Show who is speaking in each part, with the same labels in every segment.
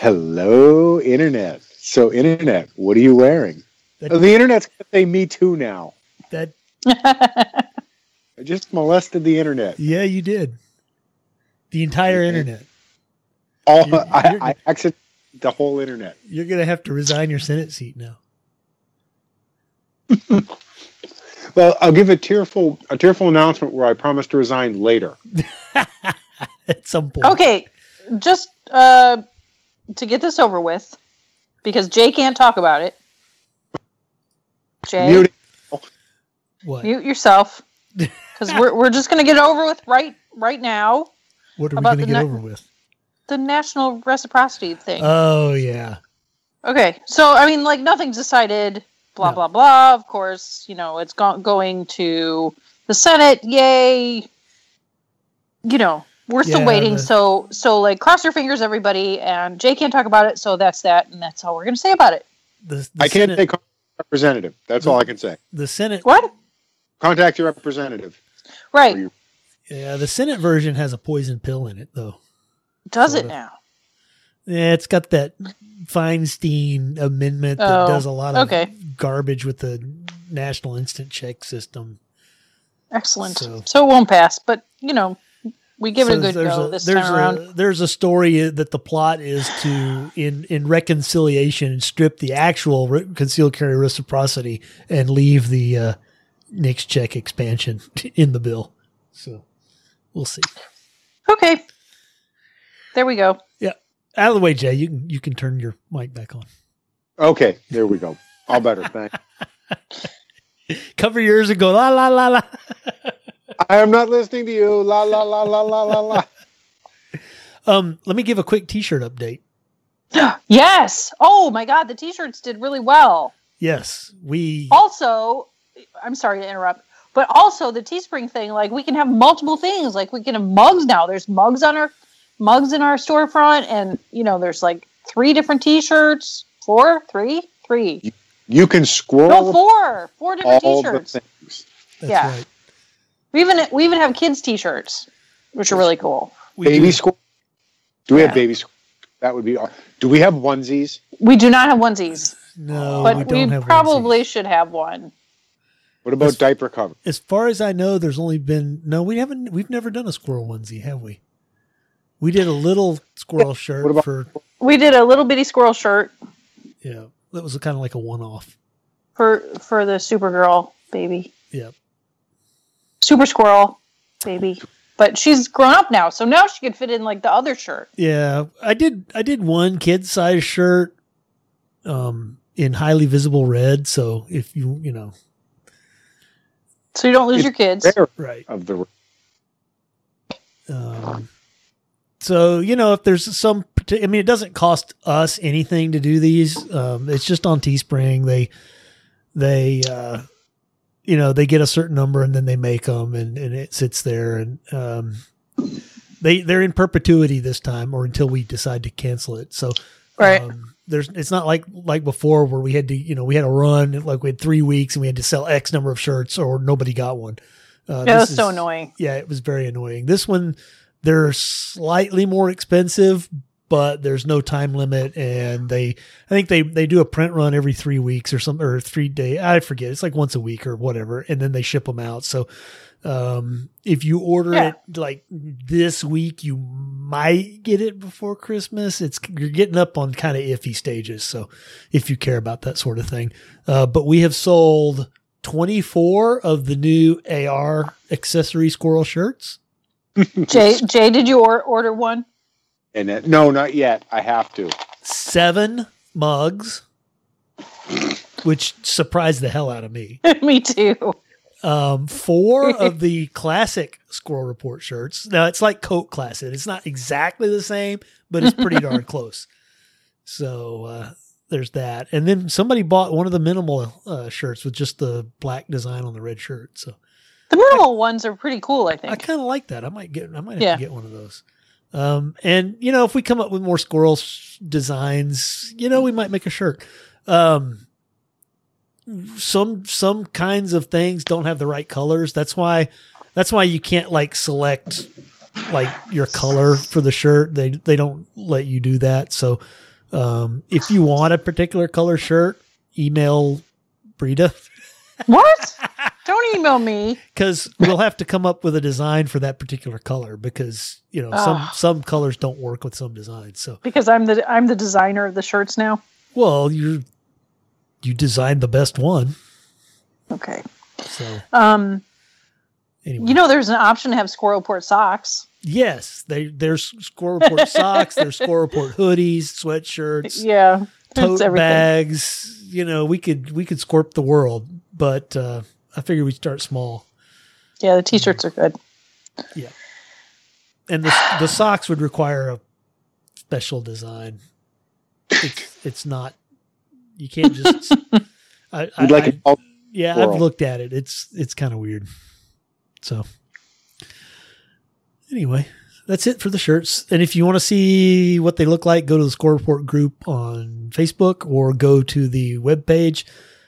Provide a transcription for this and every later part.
Speaker 1: Hello, Internet. So, Internet, what are you wearing? The Internet's going to say me too now.
Speaker 2: That
Speaker 1: I just molested the Internet.
Speaker 2: Yeah, you did. The entire Internet.
Speaker 1: I exited the whole Internet.
Speaker 2: You're going to have to resign your Senate seat now.
Speaker 1: Well, I'll give a tearful announcement where I promise to resign later.
Speaker 2: At some point.
Speaker 3: Okay, just to get this over with, because Jay can't talk about it. Jay, mute yourself, because we're just going to get it over with right now.
Speaker 2: What are we going to get over with?
Speaker 3: The national reciprocity thing.
Speaker 2: Oh yeah.
Speaker 3: Okay, so I mean, like nothing's decided. Blah blah blah. Of course, it's going to the Senate. Yay! We're still waiting. So like, cross your fingers, everybody. And Jay can't talk about it, so that's that, and that's all we're going to say about it.
Speaker 1: I can't take representative. That's all I can say.
Speaker 2: The Senate.
Speaker 3: What?
Speaker 1: Contact your representative.
Speaker 3: Right.
Speaker 2: Yeah, the Senate version has a poison pill in it, though.
Speaker 3: Does it now?
Speaker 2: Yeah, it's got that Feinstein amendment that does a lot of garbage with the National Instant Check system.
Speaker 3: Excellent. So it won't pass, but we give it a good go this time around.
Speaker 2: There's a story that the plot is to, in reconciliation, strip the actual concealed carry reciprocity and leave the NICS check expansion in the bill. So we'll see.
Speaker 3: Okay. There we go.
Speaker 2: Yeah. Out of the way, Jay. You can turn your mic back on.
Speaker 1: Okay. There we go. All better. Thanks.
Speaker 2: Cover your ears and go, la, la, la, la.
Speaker 1: I am not listening to you. La, la, la, la, la, la, la.
Speaker 2: Let me give a quick T-shirt update.
Speaker 3: Yes. Oh, my God. The T-shirts did really well.
Speaker 2: Yes.
Speaker 3: Also, I'm sorry to interrupt, but also the Teespring thing, like we can have multiple things. Like we can have mugs now. There's mugs in our storefront, and there's like 3 different T-shirts. 4? 3? 3.
Speaker 1: You can scroll.
Speaker 3: No, 4 different T-shirts.
Speaker 2: That's right.
Speaker 3: We even have kids T-shirts, which are really cool.
Speaker 1: Baby squirrel. Do we have baby squirrel? That would be. Do we have onesies?
Speaker 3: We do not have onesies.
Speaker 2: No,
Speaker 3: but
Speaker 2: we don't have
Speaker 3: probably
Speaker 2: onesies.
Speaker 3: should have one.
Speaker 1: What about diaper cover?
Speaker 2: As far as I know, there's only been we've never done a squirrel onesie, have we? We did a little squirrel shirt
Speaker 3: We did a little bitty squirrel shirt.
Speaker 2: Yeah, that was kind of like a one-off
Speaker 3: for the Supergirl baby.
Speaker 2: Yeah.
Speaker 3: Super Squirrel baby. But she's grown up now, so now she could fit in like the other shirt.
Speaker 2: Yeah, I did one kid size shirt in highly visible red, so if
Speaker 3: so you don't lose your kids.
Speaker 2: Right.
Speaker 1: Of the
Speaker 2: so if there's some, it doesn't cost us anything to do these. It's just on Teespring. They get a certain number and then they make them and it sits there and they're in perpetuity this time or until we decide to cancel it. So
Speaker 3: right.
Speaker 2: It's not like before where we had to, we had a run, like we had 3 weeks and we had to sell X number of shirts or nobody got one.
Speaker 3: That's so annoying.
Speaker 2: Yeah, it was very annoying. This one, they're slightly more expensive, but there's no time limit, and I think they do a print run every 3 weeks or something, or 3 day. I forget. It's like once a week or whatever, and then they ship them out. So, if you order it like this week, you might get it before Christmas. You're getting up on kind of iffy stages. So, if you care about that sort of thing, but we have sold 24 of the new AR accessory squirrel shirts.
Speaker 3: Jay, did you order one?
Speaker 1: And no, not yet. I have to.
Speaker 2: 7 mugs, which surprised the hell out of me.
Speaker 3: Me too.
Speaker 2: 4 of the classic Squirrel Report shirts. Now it's like Coat Classic. It's not exactly the same, but it's pretty darn close. So there's that. And then somebody bought one of the minimal shirts with just the black design on the red shirt. So
Speaker 3: the minimal ones are pretty cool, I think.
Speaker 2: I kind of like that. I might have to get one of those. And if we come up with more squirrel designs, we might make a shirt. Some kinds of things don't have the right colors. That's why you can't like select like your color for the shirt. They don't let you do that. So, If you want a particular color shirt, email Brita.
Speaker 3: What? Don't email me.
Speaker 2: Because we'll have to come up with a design for that particular color because, some colors don't work with some designs. So
Speaker 3: because I'm the designer of the shirts now.
Speaker 2: Well, you designed the best one.
Speaker 3: Okay.
Speaker 2: So
Speaker 3: anyway. There's an option to have Squirrel Report socks.
Speaker 2: Yes, there's Squirrel Report socks, there's Squirrel Report hoodies, sweatshirts,
Speaker 3: yeah,
Speaker 2: tote bags. We could scorp the world, but I figure we'd start small.
Speaker 3: Yeah, the t-shirts are good.
Speaker 2: Yeah, and the socks would require a special design. It's not. You can't just. I've looked at it. It's kind of weird. So. Anyway, that's it for the shirts. And if you want to see what they look like, go to the Score Report group on Facebook or go to the webpage,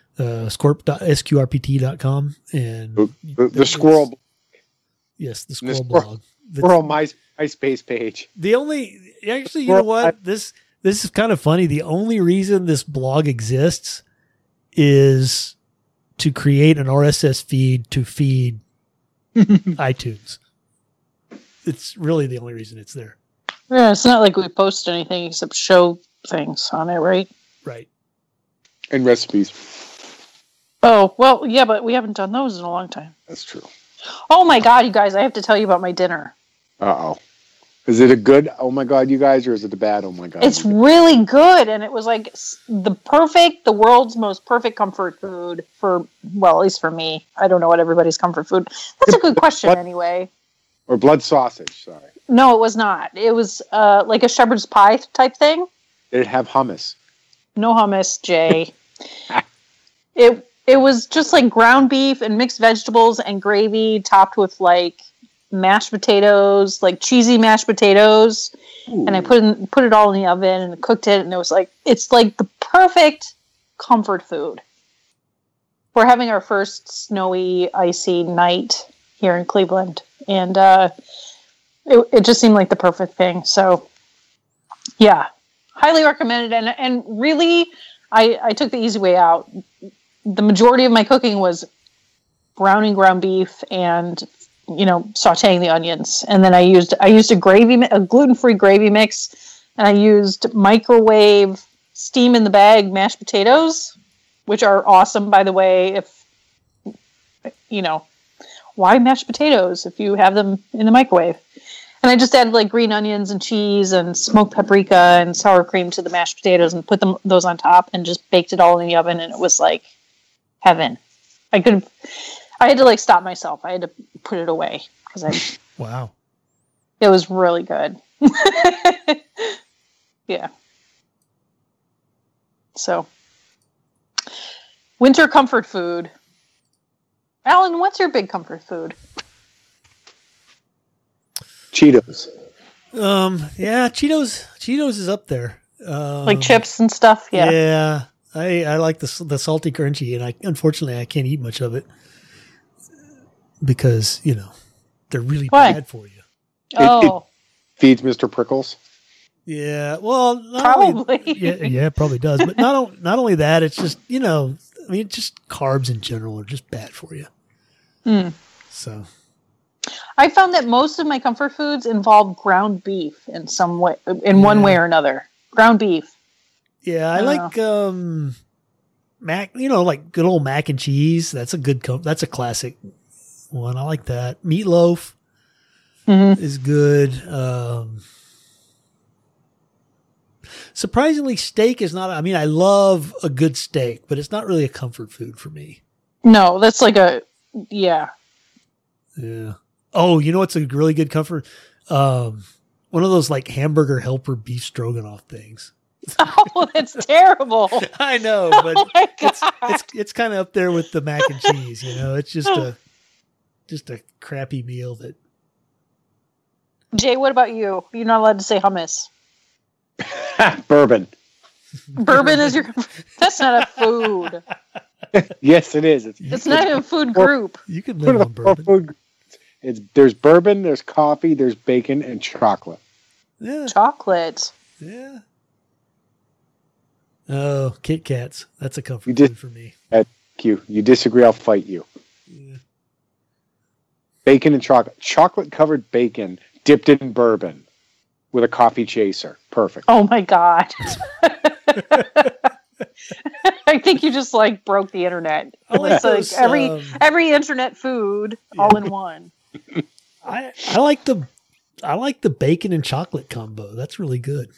Speaker 2: sqrpt.com. And
Speaker 1: the squirrel.
Speaker 2: Yes, the squirrel blog.
Speaker 1: Squirrel MySpace page.
Speaker 2: Actually, you know what? This is kind of funny. The only reason this blog exists is to create an RSS feed to feed iTunes. It's really the only reason it's there.
Speaker 3: Yeah, it's not like we post anything except show things on it, right?
Speaker 2: Right.
Speaker 1: And recipes.
Speaker 3: Oh, well, yeah, but we haven't done those in a long time.
Speaker 1: That's true.
Speaker 3: Oh my God, you guys, I have to tell you about my dinner.
Speaker 1: Uh-oh. Is it a good, oh my God, you guys, or is it a bad, oh my God?
Speaker 3: It's really good, and it was like the world's most perfect comfort food at least for me. I don't know what everybody's comfort food. That's a good question anyway.
Speaker 1: Or blood sausage, sorry.
Speaker 3: No, it was not. It was like a shepherd's pie type thing.
Speaker 1: Did it have hummus?
Speaker 3: No hummus, Jay. It was just like ground beef and mixed vegetables and gravy topped with like mashed potatoes, like cheesy mashed potatoes. Ooh. And I put it all in the oven and cooked it, and it's like the perfect comfort food. We're having our first snowy, icy night here in Cleveland. And it just seemed like the perfect thing. So, yeah, highly recommended. And really, I took the easy way out. The majority of my cooking was browning ground beef and, sauteing the onions. And then I used a gluten-free gravy mix. And I used microwave steam in the bag mashed potatoes, which are awesome, by the way, why mashed potatoes if you have them in the microwave? And I just added like green onions and cheese and smoked paprika and sour cream to the mashed potatoes and put those on top and just baked it all in the oven, and it was like heaven. I had to like stop myself. I had to put it away because
Speaker 2: wow.
Speaker 3: It was really good. Yeah. So, winter comfort food. Alan, what's your big comfort food?
Speaker 1: Cheetos.
Speaker 2: Yeah, Cheetos is up there.
Speaker 3: Like chips and stuff. Yeah.
Speaker 2: Yeah, I like the salty crunchy, and unfortunately I can't eat much of it because they're really bad for you.
Speaker 3: Oh,
Speaker 1: it feeds Mr. Prickles.
Speaker 2: Yeah, well,
Speaker 3: probably.
Speaker 2: Yeah, it probably does. But not only that, it's just just carbs in general are just bad for you. So, I
Speaker 3: found that most of my comfort foods involve ground beef in some way, one way or another. Ground beef.
Speaker 2: Yeah, I like like good old mac and cheese. That's that's a classic one. I like that. Meatloaf is good. Surprisingly, steak is not. I love a good steak, but it's not really a comfort food for me.
Speaker 3: No, that's like yeah.
Speaker 2: Oh, what's a really good comfort? One of those like hamburger helper beef stroganoff things.
Speaker 3: Oh, that's terrible.
Speaker 2: I know, but it's kind of up there with the mac and cheese. It's just a crappy meal that.
Speaker 3: Jay, what about you? You're not allowed to say hummus.
Speaker 1: Bourbon.
Speaker 3: Bourbon is that's not a food.
Speaker 1: Yes, it is.
Speaker 3: It's not even a food group.
Speaker 2: You can live on bourbon.
Speaker 1: There's bourbon, there's coffee, there's bacon, and chocolate.
Speaker 2: Yeah.
Speaker 3: Chocolate.
Speaker 2: Yeah. Oh, Kit Kats. That's a comfort
Speaker 1: You
Speaker 2: food for me.
Speaker 1: You disagree, I'll fight you.
Speaker 2: Yeah.
Speaker 1: Bacon and chocolate. Chocolate-covered bacon dipped in bourbon with a coffee chaser. Perfect.
Speaker 3: Oh my God. I think you just like broke the internet. It's like every internet food all in one.
Speaker 2: I like the bacon and chocolate combo. That's really good.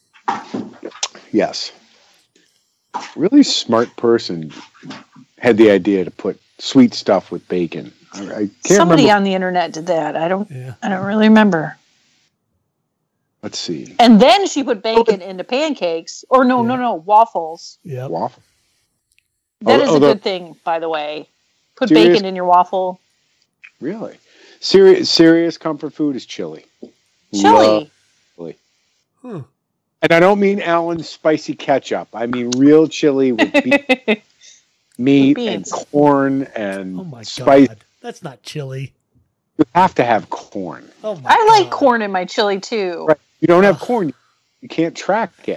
Speaker 1: Yes. Really smart person had the idea to put sweet stuff with bacon. I can't
Speaker 3: Somebody
Speaker 1: remember.
Speaker 3: on the internet did that. I don't really remember.
Speaker 1: Let's see.
Speaker 3: And then she put bacon into pancakes. Or no, waffles.
Speaker 2: Yeah.
Speaker 1: Waffle.
Speaker 3: That is a good thing, by the way. Put bacon in your waffle.
Speaker 1: Really? Serious comfort food is chili.
Speaker 3: Chili.
Speaker 1: Chili.
Speaker 2: Hmm.
Speaker 1: And I don't mean Allen's spicy ketchup. I mean real chili with meat and corn and
Speaker 2: oh my
Speaker 1: spice.
Speaker 2: God. That's not chili.
Speaker 1: You have to have corn.
Speaker 2: Oh my
Speaker 3: I like
Speaker 2: God.
Speaker 3: corn in my chili too.
Speaker 1: Right. You don't have corn, you can't track it.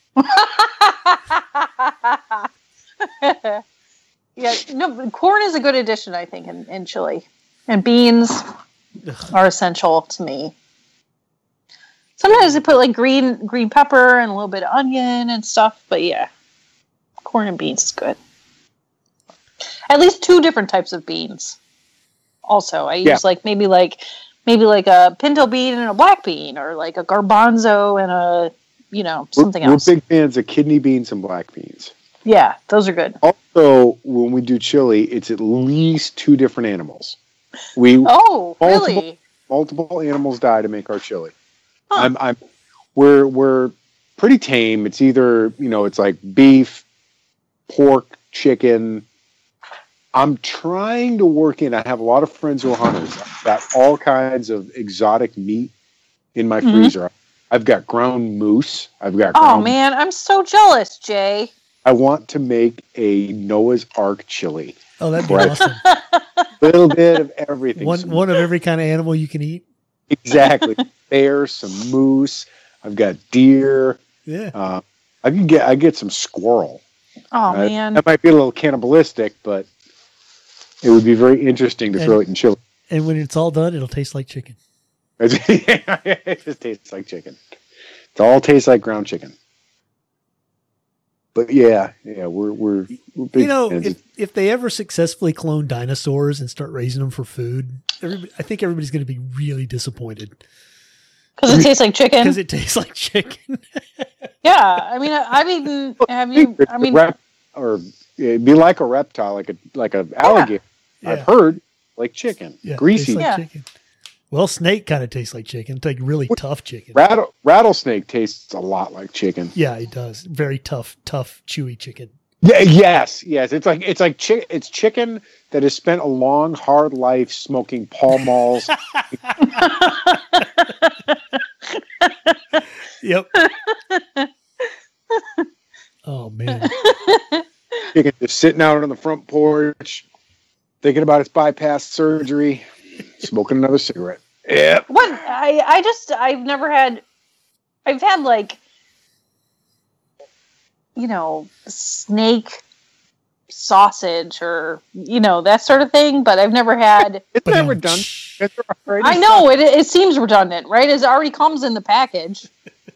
Speaker 3: Yeah, no, corn is a good addition, I think, in chili. And beans are essential to me. Sometimes I put like green pepper and a little bit of onion and stuff, but yeah, corn and beans is good. At least 2 different types of beans. Also, I use maybe like a pinto bean and a black bean, or like a garbanzo and a something else.
Speaker 1: We're big fans of kidney beans and black beans.
Speaker 3: Yeah, those are good.
Speaker 1: Also, when we do chili, it's at least 2 different animals.
Speaker 3: Really?
Speaker 1: Multiple animals die to make our chili.
Speaker 3: Huh.
Speaker 1: We're pretty tame. It's either it's like beef, pork, chicken. I'm trying to work in. I have a lot of friends who are hunters. I've got all kinds of exotic meat in my freezer. I've got ground moose.
Speaker 3: Oh man, I'm so jealous, Jay.
Speaker 1: I want to make a Noah's Ark chili.
Speaker 2: Oh, that'd be awesome.
Speaker 1: A little bit of everything.
Speaker 2: One of every kind of animal you can eat.
Speaker 1: Exactly. Bear, some moose. I've got deer.
Speaker 2: Yeah.
Speaker 1: I get some squirrel.
Speaker 3: Oh man.
Speaker 1: That might be a little cannibalistic, but it would be very interesting to throw it in chili.
Speaker 2: And when it's all done, it'll taste like chicken.
Speaker 1: It just tastes like chicken. It all tastes like ground chicken. But yeah, we're big fans.
Speaker 2: If they ever successfully clone dinosaurs and start raising them for food, I think everybody's going to be really disappointed.
Speaker 3: Because it tastes like chicken.
Speaker 2: Because it tastes like chicken.
Speaker 3: Yeah, I mean, I've eaten.
Speaker 1: Or it'd be like a reptile, like a alligator.
Speaker 2: Yeah.
Speaker 1: I've heard like chicken, greasy.
Speaker 2: Like chicken. Well, snake kind of tastes like chicken. It's like really tough chicken.
Speaker 1: Rattlesnake tastes a lot like chicken.
Speaker 2: Yeah, it does. Very tough, chewy chicken.
Speaker 1: Yeah, yes. It's chicken that has spent a long, hard life smoking Pall Malls.
Speaker 2: Yep. Oh man.
Speaker 1: Chicken just sitting out on the front porch, thinking about its bypass surgery, smoking another cigarette. Yeah.
Speaker 3: What I've had like, snake sausage or, that sort of thing, but I've never had.
Speaker 1: It's never done.
Speaker 3: I know it seems redundant, right? It already comes in the package,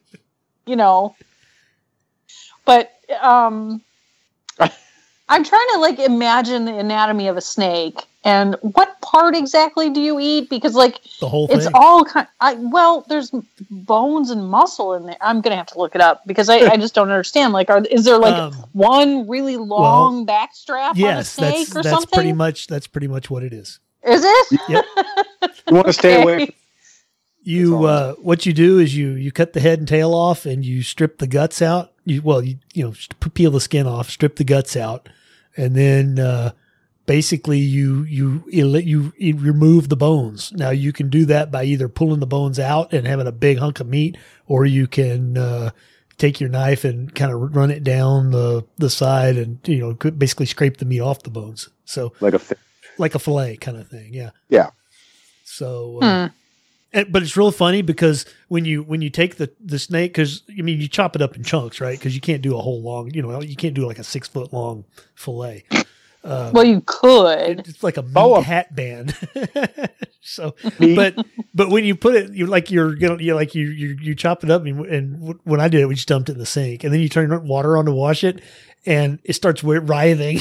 Speaker 3: but, I'm trying to like imagine the anatomy of a snake and what part exactly do you eat? Because like
Speaker 2: the whole thing.
Speaker 3: It's all there's bones and muscle in there. I'm gonna have to look it up because I just don't understand. Like, is there like one really long back strap on a snake or something?
Speaker 2: That's pretty much what it is.
Speaker 3: Is it?
Speaker 2: Yep.
Speaker 1: You want to stay away.
Speaker 2: What you do is you cut the head and tail off and you strip the guts out. You peel the skin off, strip the guts out, and then basically you remove the bones. Now you can do that by either pulling the bones out and having a big hunk of meat, or you can take your knife and kind of run it down the side and basically scrape the meat off the bones. So like a fillet kind of thing. Yeah.
Speaker 1: Yeah.
Speaker 2: So But it's real funny because when you take the snake, because I mean you chop it up in chunks, right? Because you can't do a whole long, you can't do like a 6 foot long fillet.
Speaker 3: Well, you could.
Speaker 2: It's like a meat hat band. So, but when you put it, you chop it up, and when I did it, we just dumped it in the sink, and then you turn water on to wash it, and it starts writhing.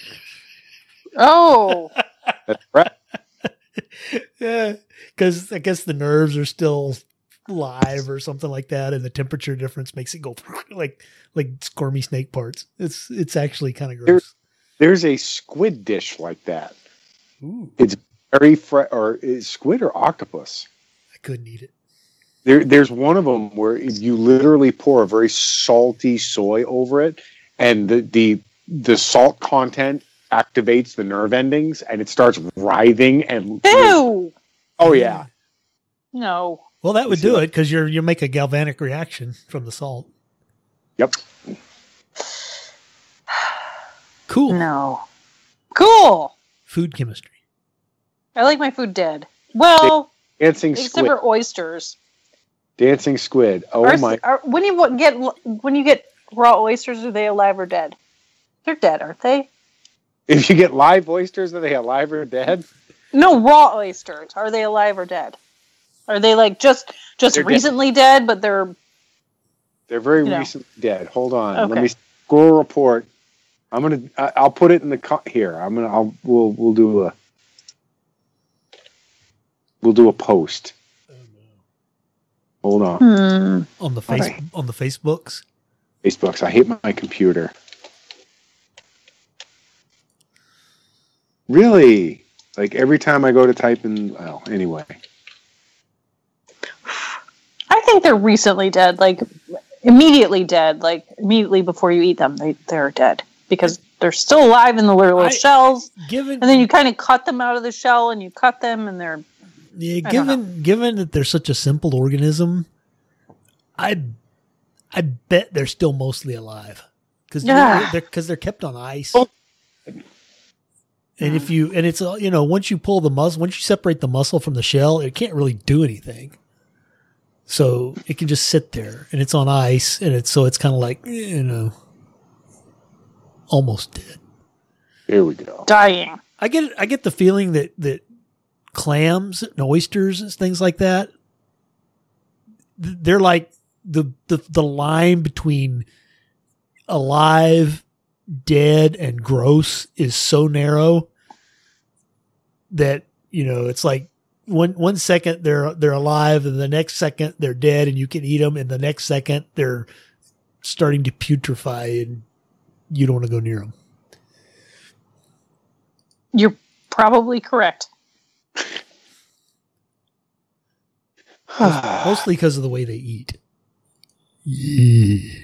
Speaker 3: Oh,
Speaker 1: That's right.
Speaker 2: Yeah, because I guess the nerves are still live or something like that, and the temperature difference makes it go like squirmy snake parts. It's actually kind of gross.
Speaker 1: There's a squid dish like that.
Speaker 2: Ooh.
Speaker 1: It's very or is squid or octopus?
Speaker 2: I couldn't eat it.
Speaker 1: There's one of them where you literally pour a very salty soy over it, and the salt content activates the nerve endings, and it starts writhing and.
Speaker 3: Ew!
Speaker 1: Oh yeah.
Speaker 3: No.
Speaker 2: Well, that would do it because you make a galvanic reaction from the salt.
Speaker 1: Yep.
Speaker 2: Cool.
Speaker 3: No. Cool.
Speaker 2: Food chemistry.
Speaker 3: I like my food dead. Well,
Speaker 1: Dancing
Speaker 3: except
Speaker 1: squid.
Speaker 3: for oysters.
Speaker 1: Dancing squid. Oh my!
Speaker 3: When you get raw oysters, are they alive or dead? They're dead, aren't they?
Speaker 1: If you get live oysters, are they alive or dead?
Speaker 3: No, raw oysters. Are they alive or dead? Are they like just
Speaker 1: They're
Speaker 3: recently dead, but they're
Speaker 1: very recently dead. Hold on.
Speaker 3: Okay.
Speaker 1: Let me score a report. I'll put it in the here. We'll do a post. Hold on.
Speaker 2: On the Facebooks.
Speaker 1: Facebooks. I hate my computer. Really? Like every time I go to type in, well, anyway.
Speaker 3: I think they're recently dead, like immediately dead, like immediately before you eat them, they're dead because they're still alive in the little shells. And then you kind of cut them out of the shell, and you cut them, and they're
Speaker 2: given that they're such a simple organism, I bet they're still mostly alive because they're kept on ice. And it's once you pull the muscle, once you separate the muscle from the shell, it can't really do anything. So it can just sit there, and it's on ice, and it's kind of like almost dead.
Speaker 1: Here we go.
Speaker 3: Dying.
Speaker 2: I get the feeling that clams and oysters and things like that, they're like the line between alive, dead, and gross is so narrow that it's like one second they're alive, and the next second they're dead, and you can eat them, and the next second they're starting to putrefy, and you don't want to go near them.
Speaker 3: You're probably correct.
Speaker 2: Mostly because of the way they eat. Yeah.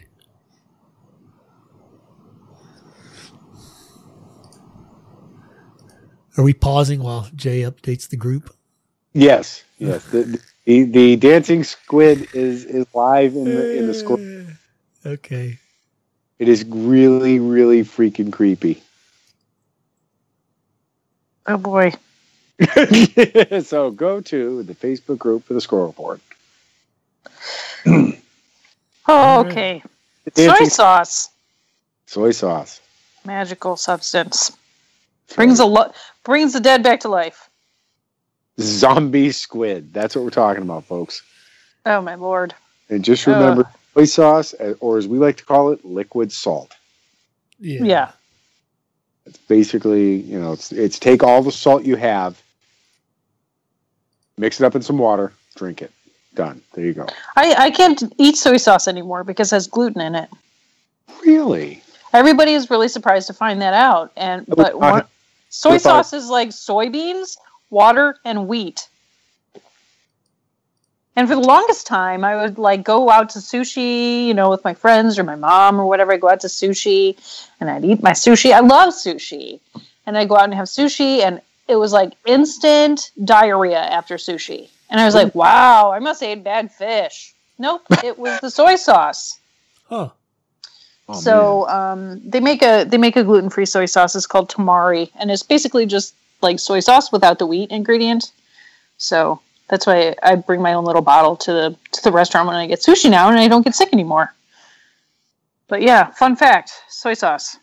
Speaker 2: Are we pausing while Jay updates the group?
Speaker 1: Yes. The dancing squid is live in the score.
Speaker 2: Okay.
Speaker 1: It is really, really freaking creepy.
Speaker 3: Oh boy.
Speaker 1: So go to the Facebook group for the score report.
Speaker 3: Oh, okay. Soy sauce.
Speaker 1: Soy sauce.
Speaker 3: Magical substance. Brings the dead back to life.
Speaker 1: Zombie squid. That's what we're talking about, folks.
Speaker 3: Oh my lord.
Speaker 1: And just remember soy sauce, or as we like to call it, liquid salt.
Speaker 3: Yeah.
Speaker 1: It's basically, it's take all the salt you have, mix it up in some water, drink it. Done. There you go.
Speaker 3: I can't eat soy sauce anymore because it has gluten in it.
Speaker 1: Really?
Speaker 3: Everybody is really surprised to find that out. Soy sauce is like soybeans, water, and wheat. And for the longest time, I would go out to sushi, with my friends or my mom or whatever. I'd go out to sushi and I'd eat my sushi. I love sushi. And I'd go out and have sushi, and it was like instant diarrhea after sushi. And I was like, wow, I must have ate bad fish. Nope, it was the soy sauce.
Speaker 2: Huh.
Speaker 1: Oh,
Speaker 3: so they make a gluten-free soy sauce. It's called tamari, and it's basically just like soy sauce without the wheat ingredient. So That's why I bring my own little bottle to the restaurant when I get sushi now, and I don't get sick anymore. But yeah, fun fact: soy sauce.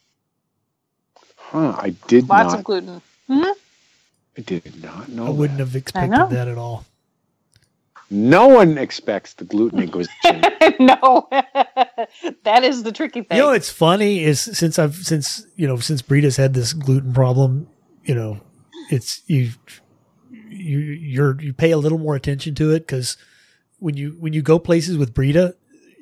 Speaker 1: Huh? I did
Speaker 3: Lots
Speaker 1: not.
Speaker 3: of gluten. Mm-hmm.
Speaker 1: I did not know.
Speaker 2: I wouldn't
Speaker 1: that.
Speaker 2: have expected that at all.
Speaker 1: No one expects the gluten inquisition.
Speaker 3: No, that is the tricky thing.
Speaker 2: You know, what's funny is since Brita's had this gluten problem, it's you pay a little more attention to it because when you go places with Brita,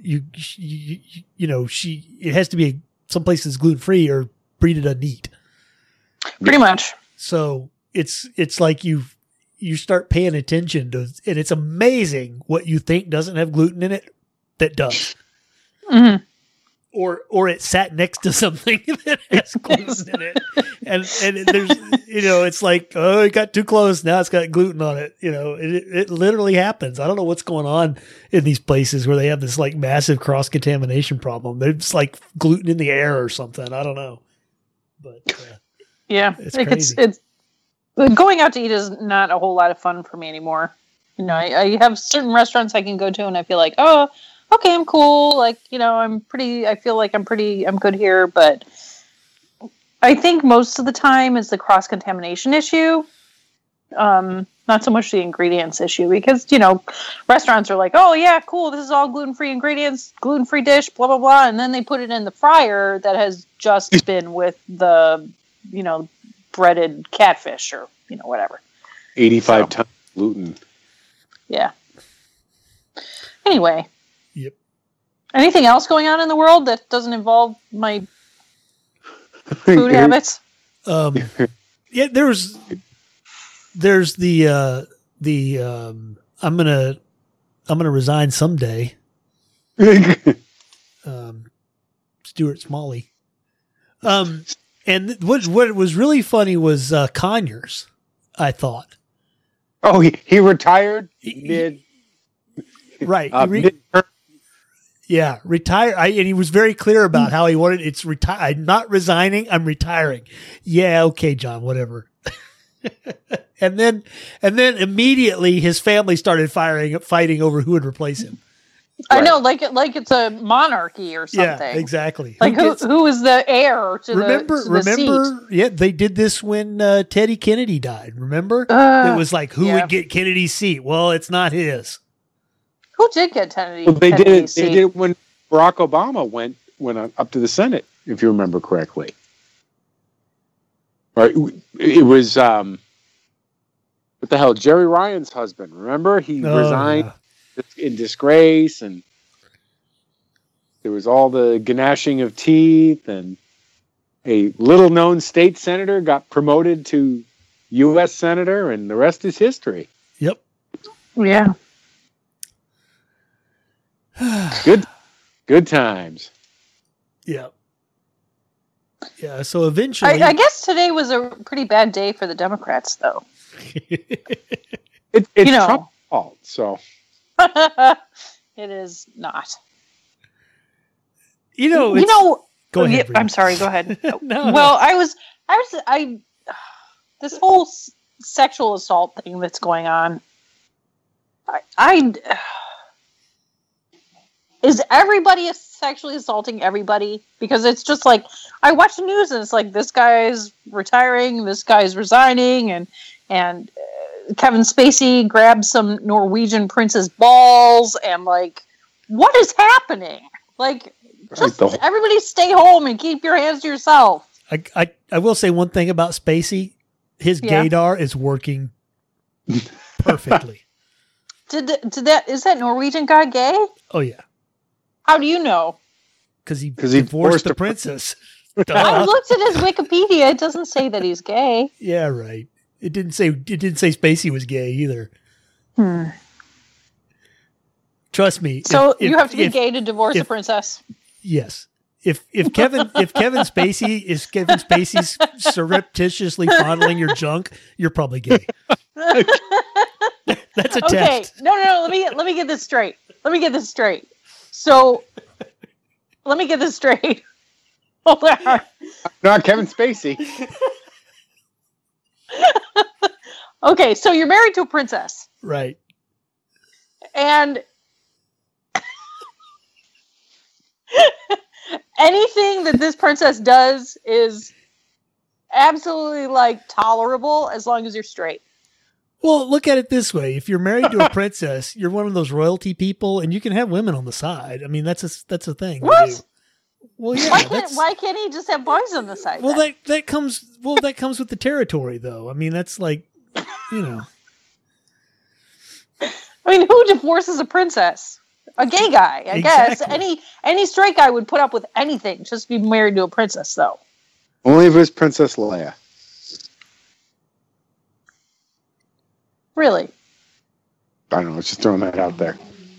Speaker 2: it has to be some places gluten free or Brita doesn't eat.
Speaker 3: Pretty much.
Speaker 2: So it's like you start paying attention to, and it's amazing what you think doesn't have gluten in it that does.
Speaker 3: Mm-hmm.
Speaker 2: Or it sat next to something that has gluten in it. And there's, it's like, oh, it got too close. Now it's got gluten on it. It literally happens. I don't know what's going on in these places where they have this like massive cross contamination problem. There's like gluten in the air or something. I don't know. But
Speaker 3: yeah,
Speaker 2: it's
Speaker 3: like
Speaker 2: crazy.
Speaker 3: it's going out to eat is not a whole lot of fun for me anymore. I have certain restaurants I can go to and I feel like, oh, okay, I'm cool. Like, I feel like I'm good here. But I think most of the time is the cross-contamination issue. Not so much the ingredients issue because, restaurants are like, oh yeah, cool. This is all gluten-free ingredients, gluten-free dish, blah, blah, blah. And then they put it in the fryer that has just been with the, breaded catfish or, whatever.
Speaker 1: 85 tons of gluten.
Speaker 3: Yeah. Anyway.
Speaker 2: Yep.
Speaker 3: Anything else going on in the world that doesn't involve my food habits?
Speaker 2: Yeah, there's the I'm gonna resign someday. Stuart Smalley. And what was really funny was Conyers, I thought.
Speaker 1: Oh, he retired mid.
Speaker 2: Right.
Speaker 1: Mid-
Speaker 2: retire. And he was very clear about how he wanted it's retire. I'm not resigning. I'm retiring. Yeah. Okay, John, whatever. and then immediately his family started fighting over who would replace him.
Speaker 3: I know, like it's a monarchy or something.
Speaker 2: Yeah, exactly.
Speaker 3: Like who is the heir to the seat?
Speaker 2: Yeah, they did this when Teddy Kennedy died. Remember? It was like who would get Kennedy's seat? Well, it's not his.
Speaker 3: Who did get Kennedy?
Speaker 1: Well, they
Speaker 3: Kennedy's
Speaker 1: did.
Speaker 3: seat?
Speaker 1: They did it when Barack Obama went up to the Senate, if you remember correctly. Right? It was what the hell? Jerry Ryan's husband. Remember? He resigned in disgrace, and there was all the gnashing of teeth, and a little-known state senator got promoted to U.S. senator, and the rest is history.
Speaker 2: Yep.
Speaker 3: Yeah.
Speaker 1: Good times.
Speaker 2: Yeah. Yeah. So eventually,
Speaker 3: I guess today was a pretty bad day for the Democrats, though.
Speaker 1: It's Trump's fault, so.
Speaker 3: It is not.
Speaker 2: Go ahead.
Speaker 3: I'm sorry. Go ahead.
Speaker 2: No.
Speaker 3: Well, I this whole sexual assault thing that's going on. Is everybody sexually assaulting everybody? Because it's just like I watch the news and it's like this guy's retiring, this guy's resigning, and Kevin Spacey grabbed some Norwegian prince's balls, and like, what is happening? Like, just everybody stay home and keep your hands to yourself.
Speaker 2: I will say one thing about Spacey. His gaydar is working perfectly.
Speaker 3: Is that Norwegian guy gay?
Speaker 2: Oh yeah.
Speaker 3: How do you know?
Speaker 2: Because he divorced the princess.
Speaker 3: I looked at his Wikipedia. It doesn't say that he's gay.
Speaker 2: Yeah, right. It didn't say Spacey was gay either. Trust me.
Speaker 3: So you have to be gay to divorce a princess.
Speaker 2: Yes. If Kevin Spacey's surreptitiously fondling your junk, you're probably gay. That's a test.
Speaker 3: No. Let me get this straight. So let me get this straight. Hold on.
Speaker 1: Not Kevin Spacey.
Speaker 3: Okay, so you're married to a princess,
Speaker 2: Right.
Speaker 3: And anything that this princess does is absolutely like tolerable as long as you're straight.
Speaker 2: Well, look at it this way. If you're married to a princess, you're one of those royalty people and you can have women on the side. I mean, that's a thing.
Speaker 3: What?
Speaker 2: Well, yeah.
Speaker 3: Why can't he just have boys on the side?
Speaker 2: Well,
Speaker 3: then?
Speaker 2: that comes with the territory, though. I mean, that's like, you know.
Speaker 3: I mean, who divorces a princess? A gay guy, I guess. Any straight guy would put up with anything just to be married to a princess, though.
Speaker 1: Only if it was Princess Leia.
Speaker 3: Really?
Speaker 1: I don't know. Just throwing that out there.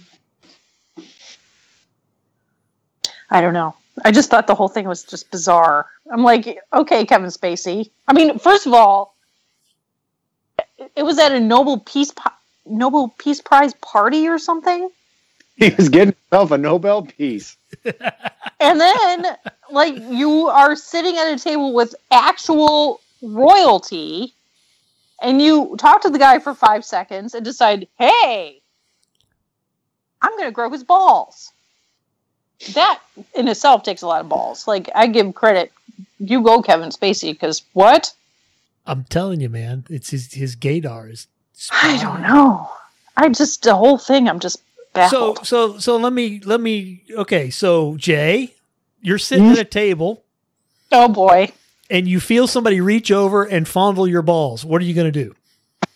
Speaker 3: I don't know. I just thought the whole thing was just bizarre. I'm like, okay, Kevin Spacey. I mean, first of all, it was at a Nobel Peace Prize party or something.
Speaker 1: He was getting himself a Nobel Peace.
Speaker 3: And then, like, you are sitting at a table with actual royalty, and you talk to the guy for 5 seconds and decide, hey, I'm going to grow his balls. That in itself takes a lot of balls. Like, I give credit. You go, Kevin Spacey, because what?
Speaker 2: I'm telling you, man, it's his gaydar is.
Speaker 3: I don't know. The whole thing, I'm just baffled.
Speaker 2: So let me. Okay, so Jay, you're sitting at a table.
Speaker 3: Oh boy.
Speaker 2: And you feel somebody reach over and fondle your balls. What are you going to do?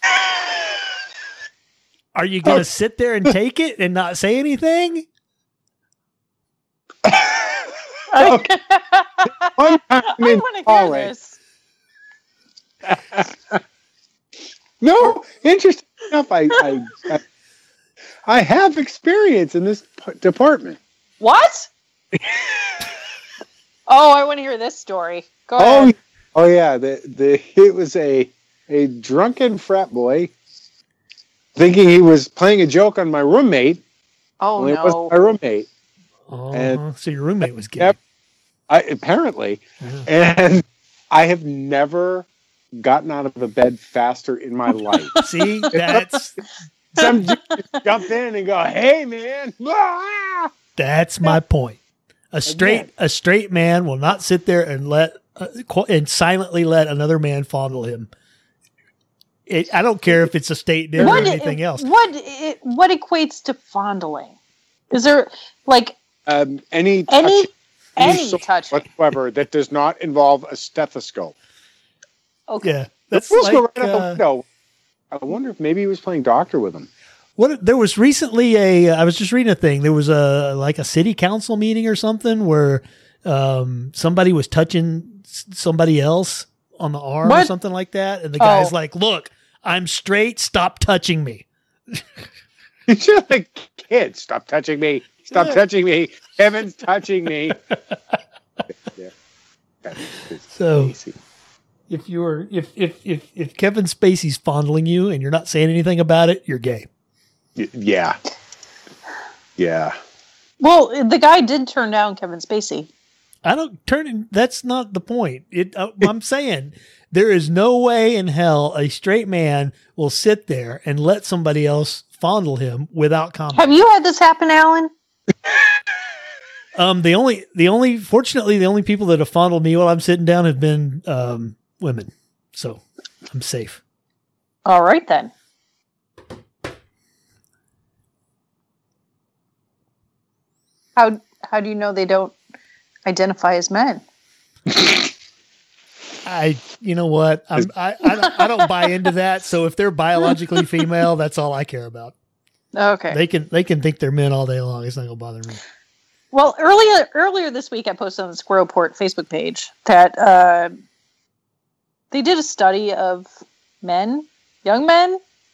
Speaker 2: Are you going to sit there and take it and not say anything?
Speaker 1: Okay. One time
Speaker 3: I
Speaker 1: in
Speaker 3: want to hear
Speaker 1: college.
Speaker 3: this.
Speaker 1: No, interesting enough, I have experience in this department.
Speaker 3: What? Oh, I want to hear this story. Go ahead.
Speaker 1: Oh yeah. It was a drunken frat boy thinking he was playing a joke on my roommate.
Speaker 3: Oh
Speaker 1: It
Speaker 3: no.
Speaker 1: wasn't my roommate.
Speaker 2: So your roommate was gay.
Speaker 1: Apparently.
Speaker 2: Yeah.
Speaker 1: And I have never gotten out of the bed faster in my life.
Speaker 2: See, that's
Speaker 1: Some dude just jumped in and go, "Hey, man!"
Speaker 2: that's my point. A straight man will not sit there and silently let another man fondle him. I don't care if it's a state dinner or anything else.
Speaker 3: What equates to fondling? Is there like
Speaker 1: any
Speaker 3: touch
Speaker 1: whatsoever that does not involve a stethoscope?
Speaker 3: Okay.
Speaker 2: Yeah, that's
Speaker 1: Let's go
Speaker 2: like,
Speaker 1: right out the window. I wonder if maybe he was playing doctor with him.
Speaker 2: There was recently I was just reading a thing. There was a city council meeting or something where somebody was touching somebody else on the arm or something like that, and the guy's like, "Look, I'm straight. Stop touching me."
Speaker 1: You're like, "Kid, stop touching me! Stop touching me! Kevin's touching me!"
Speaker 2: So, if Kevin Spacey's fondling you and you're not saying anything about it, you're gay.
Speaker 1: Yeah.
Speaker 3: Well, the guy did turn down Kevin Spacey.
Speaker 2: That's not the point. I'm saying there is no way in hell a straight man will sit there and let somebody else fondle him without comment.
Speaker 3: Have you had this happen, Alan?
Speaker 2: Fortunately, the only people that have fondled me while I'm sitting down have been women, so I'm safe.
Speaker 3: All right then. How do you know they don't identify as men?
Speaker 2: You know what? I don't buy into that. So if they're biologically female, that's all I care about.
Speaker 3: Okay.
Speaker 2: They can think they're men all day long. It's not gonna bother me.
Speaker 3: Well, earlier this week, I posted on the Squirrel Report Facebook page that they did a study of men, young men,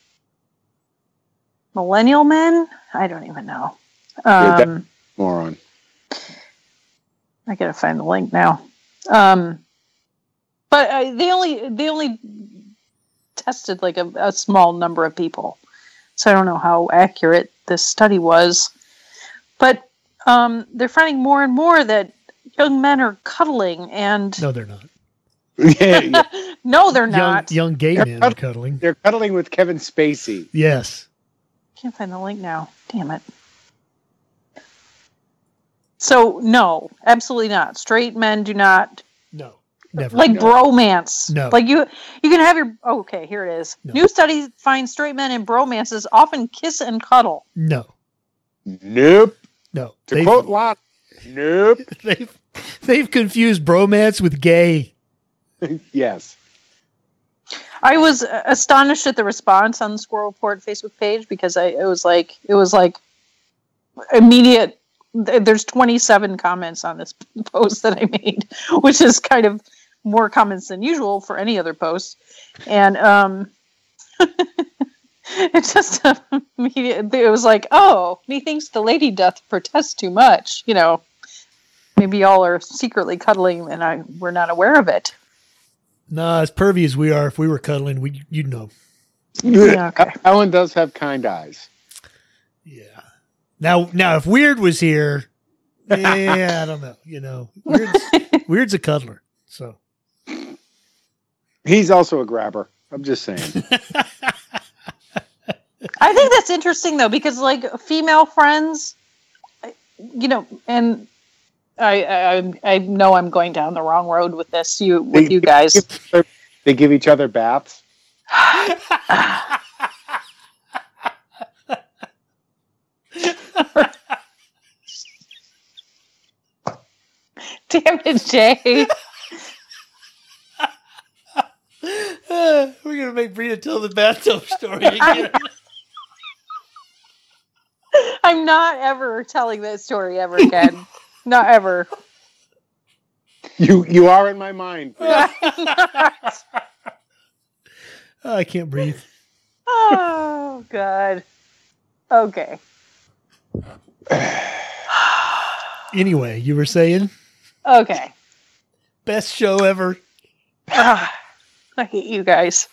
Speaker 3: millennial men. I don't even know.
Speaker 1: Moron.
Speaker 3: I gotta find the link now. But they only tested like a small number of people, so I don't know how accurate this study was. But they're finding more and more that young men are cuddling and
Speaker 2: no, they're not.
Speaker 1: Yeah.
Speaker 3: No, they're not.
Speaker 2: Young gay men are cuddling.
Speaker 1: They're cuddling with Kevin Spacey.
Speaker 2: Yes.
Speaker 3: Can't find the link now. Damn it. So no, absolutely not. Straight men do not
Speaker 2: No. Never.
Speaker 3: like
Speaker 1: No.
Speaker 3: bromance.
Speaker 2: No.
Speaker 3: Like you can have your okay, here it is.
Speaker 2: No.
Speaker 3: New studies find straight men in bromances often kiss and cuddle.
Speaker 2: No.
Speaker 1: Nope.
Speaker 2: No.
Speaker 1: To quote Lana, nope.
Speaker 2: They've confused bromance with gay.
Speaker 1: Yes.
Speaker 3: I was astonished at the response on the Squirrel Report Facebook page because it was like immediate. There's 27 comments on this post that I made, which is kind of more comments than usual for any other post. And it just it was like, oh, methinks the lady doth protest too much. You know, maybe y'all are secretly cuddling and we're not aware of it.
Speaker 2: Nah, as pervy as we are, if we were cuddling, you'd know.
Speaker 3: Yeah, okay.
Speaker 1: Ellen does have kind eyes.
Speaker 2: Yeah. Now, if Weird was here, yeah, I don't know. You know, Weird's a cuddler, so
Speaker 1: He's also a grabber. I'm just saying.
Speaker 3: I think that's interesting though, because like female friends, you know, and I know I'm going down the wrong road with this. With you guys,
Speaker 1: They give each other baths.
Speaker 3: damn it, Jay.
Speaker 2: we're gonna make Brita tell the bathtub story again.
Speaker 3: I'm not ever telling that story ever again. Not ever.
Speaker 1: You are in my mind.
Speaker 2: I can't breathe.
Speaker 3: Oh God. Okay.
Speaker 2: Anyway, you were saying
Speaker 3: Okay.
Speaker 2: best show ever.
Speaker 3: I hate you guys.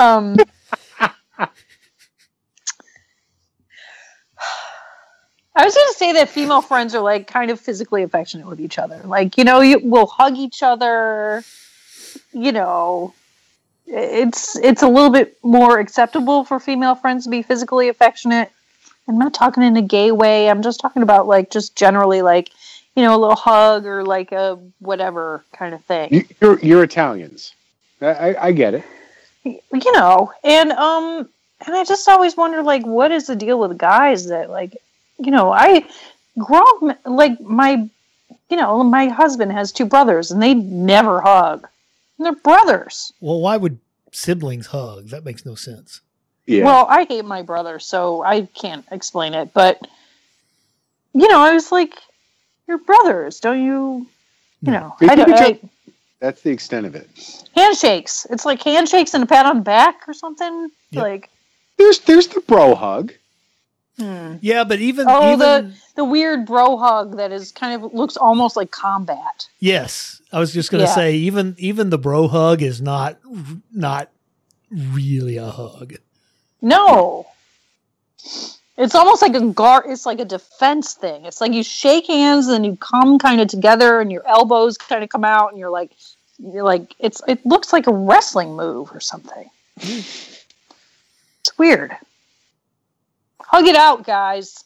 Speaker 3: I was going to say that female friends are like kind of physically affectionate with each other. Like, you know, we'll hug each other. You know, it's a little bit more acceptable for female friends to be physically affectionate. I'm not talking in a gay way. I'm just talking about like just generally like, you know, a little hug or like a whatever kind of thing.
Speaker 1: You're Italians. I get it.
Speaker 3: You know, and I just always wonder like what is the deal with guys that like, you know, I grew up like my husband has two brothers and they never hug. And they're brothers.
Speaker 2: Well, why would siblings hug? That makes no sense.
Speaker 1: Yeah.
Speaker 3: Well, I hate my brother, so I can't explain it. But, you know, I was like, you're brothers, don't you? You know,
Speaker 1: That's the extent of it.
Speaker 3: handshakes. It's like handshakes and a pat on the back or something.
Speaker 2: Yep.
Speaker 3: Like,
Speaker 1: There's the bro hug.
Speaker 2: Yeah, but even
Speaker 3: the weird bro hug that is kind of looks almost like combat.
Speaker 2: yes, I was just gonna say even the bro hug is not really a hug.
Speaker 3: No. It's almost like it's like a defense thing. It's like you shake hands and you come kind of together and your elbows kind of come out and you're like it looks like a wrestling move or something. It's weird. Hug it out, guys.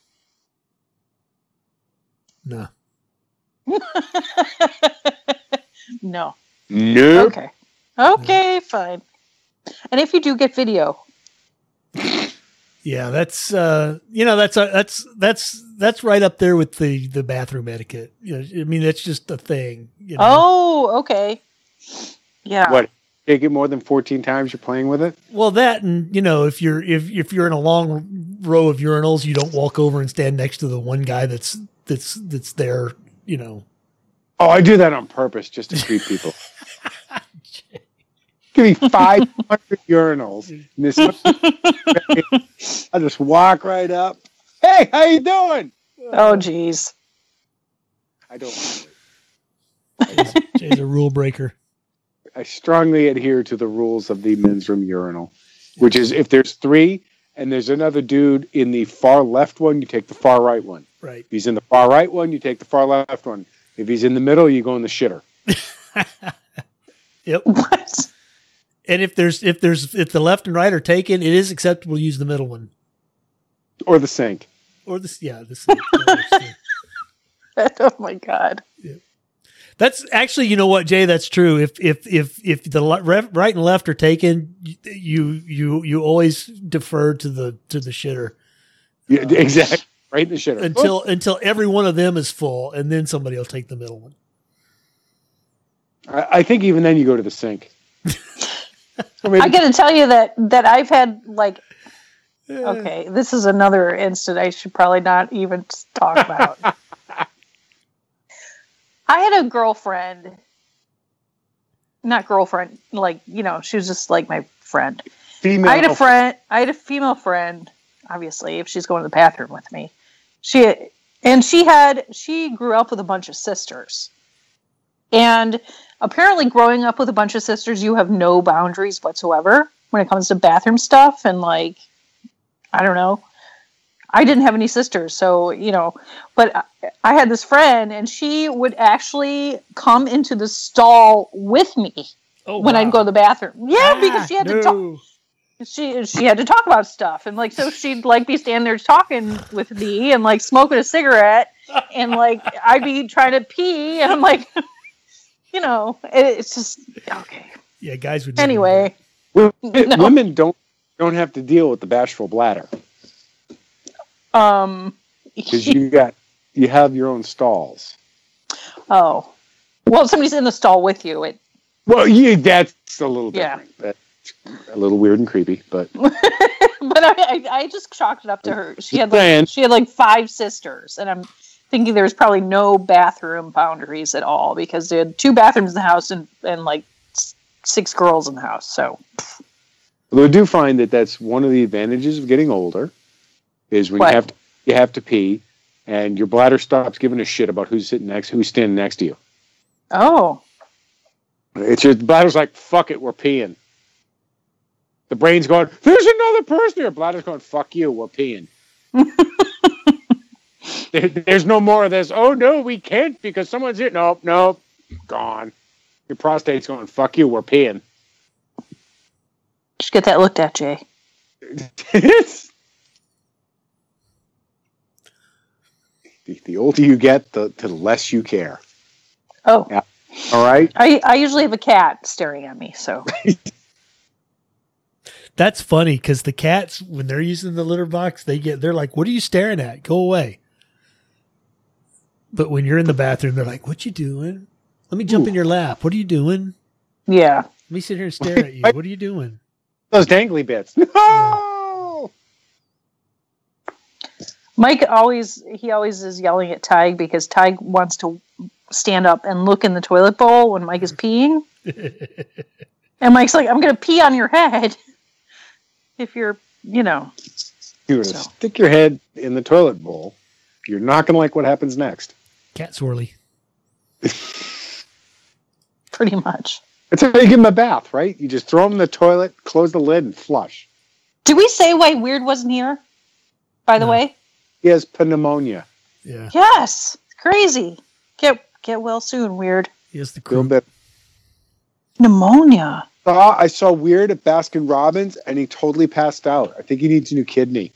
Speaker 2: No.
Speaker 3: No.
Speaker 1: Nope.
Speaker 3: Okay, fine. And if you do get video,
Speaker 2: Yeah, that's that's right up there with the bathroom etiquette. You know, I mean, that's just a thing. You know?
Speaker 3: Oh, okay. Yeah.
Speaker 1: What? Take it more than 14 times you're playing with it?
Speaker 2: Well, that, and you know, if you're in a long row of urinals, you don't walk over and stand next to the one guy that's there. You know.
Speaker 1: Oh, I do that on purpose just to creep people. Give me 500 urinals. And this I'll just walk right up. Hey, how you doing?
Speaker 3: Oh, geez.
Speaker 1: I don't.
Speaker 2: Jay's a rule breaker.
Speaker 1: I strongly adhere to the rules of the men's room urinal, which is if there's 3 and there's another dude in the far left one, you take the far right one.
Speaker 2: Right.
Speaker 1: If he's in the far right one, you take the far left one. If he's in the middle, you go in the shitter.
Speaker 2: Yep.
Speaker 3: What?
Speaker 2: And if the left and right are taken, it is acceptable to use the middle one.
Speaker 1: Or the sink.
Speaker 2: Or the sink.
Speaker 3: Oh my God.
Speaker 2: Yeah. That's actually, you know what, Jay, that's true. If the right and left are taken, you always defer to the shitter.
Speaker 1: Yeah, exactly. Right in the shitter.
Speaker 2: Until every one of them is full, and then somebody will take the middle one.
Speaker 1: I think even then you go to the sink.
Speaker 3: I got to tell you that I've had like, okay, this is another instant I should probably not even talk about. I had a girlfriend, not girlfriend, like, you know, she was just like my friend.
Speaker 1: Female.
Speaker 3: I had a female friend, obviously, if she's going to the bathroom with me. She grew up with a bunch of sisters. And apparently growing up with a bunch of sisters, you have no boundaries whatsoever when it comes to bathroom stuff. And like, I don't know. I didn't have any sisters, so, you know, but I had this friend and she would actually come into the stall with me when I'd go to the bathroom. Yeah, because she had to talk. She had to talk about stuff, and like, so she'd like be standing there talking with me and like smoking a cigarette, and like I'd be trying to pee, and I'm like, you know, it's just okay.
Speaker 2: Yeah, guys would.
Speaker 3: Anyway,
Speaker 1: women don't have to deal with the bashful bladder. Because you have your own stalls.
Speaker 3: Oh, well, if somebody's in the stall with you.
Speaker 1: That's a little different. Yeah. That's a little weird and creepy, but.
Speaker 3: But I just chalked it up to her. She had like 5 sisters, and I'm thinking there was probably no bathroom boundaries at all because they had 2 bathrooms in the house and like 6 girls in the house. So.
Speaker 1: Although I do find that that's one of the advantages of getting older. Is when you have to pee, and your bladder stops giving a shit about who's standing next to you.
Speaker 3: Oh,
Speaker 1: it's your bladder's like, fuck it, we're peeing. The brain's going, there's another person here. Bladder's going, fuck you, we're peeing. There's no more of this. Oh no, we can't because someone's here. Nope, gone. Your prostate's going, fuck you, we're peeing.
Speaker 3: Just get that looked at, Jay.
Speaker 1: The older you get, the less you care.
Speaker 3: Oh.
Speaker 1: Yeah. All right.
Speaker 3: I usually have a cat staring at me, so.
Speaker 2: That's funny because the cats, when they're using the litter box, they're like, "What are you staring at? Go away." But when you're in the bathroom, they're like, "What you doing? Let me jump in your lap. What are you doing?
Speaker 3: Yeah.
Speaker 2: Let me sit here and stare at you. What are you doing?
Speaker 1: Those dangly bits." No. Yeah.
Speaker 3: Mike always is yelling at Tig because Tig wants to stand up and look in the toilet bowl when Mike is peeing. And Mike's like, I'm going to pee on your head if you're, you know.
Speaker 1: You're going to stick your head in the toilet bowl. You're not going to like what happens next.
Speaker 2: Cat swirly.
Speaker 3: Pretty much.
Speaker 1: That's how you give him a bath, right? You just throw him in the toilet, close the lid, and flush.
Speaker 3: Did we say why Weird wasn't here, by the way?
Speaker 1: He has pneumonia.
Speaker 2: Yeah.
Speaker 3: Yes. Crazy. Get well soon, Weird.
Speaker 2: He has the crew.
Speaker 3: Pneumonia.
Speaker 1: I saw Weird at Baskin Robbins, and he totally passed out. I think he needs a new kidney.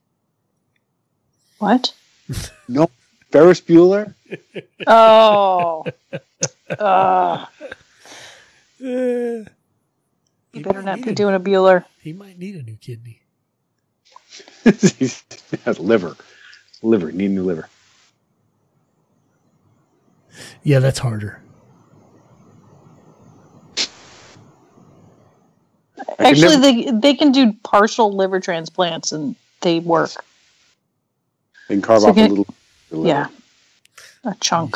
Speaker 3: What?
Speaker 1: No. Ferris Bueller?
Speaker 3: Oh. You better not be doing a Bueller.
Speaker 2: He might need a new kidney.
Speaker 1: He has liver. Need a new liver.
Speaker 2: Yeah, that's harder.
Speaker 3: Actually, they can do partial liver transplants and they work.
Speaker 1: They can carve off a little liver.
Speaker 3: Yeah, a chunk.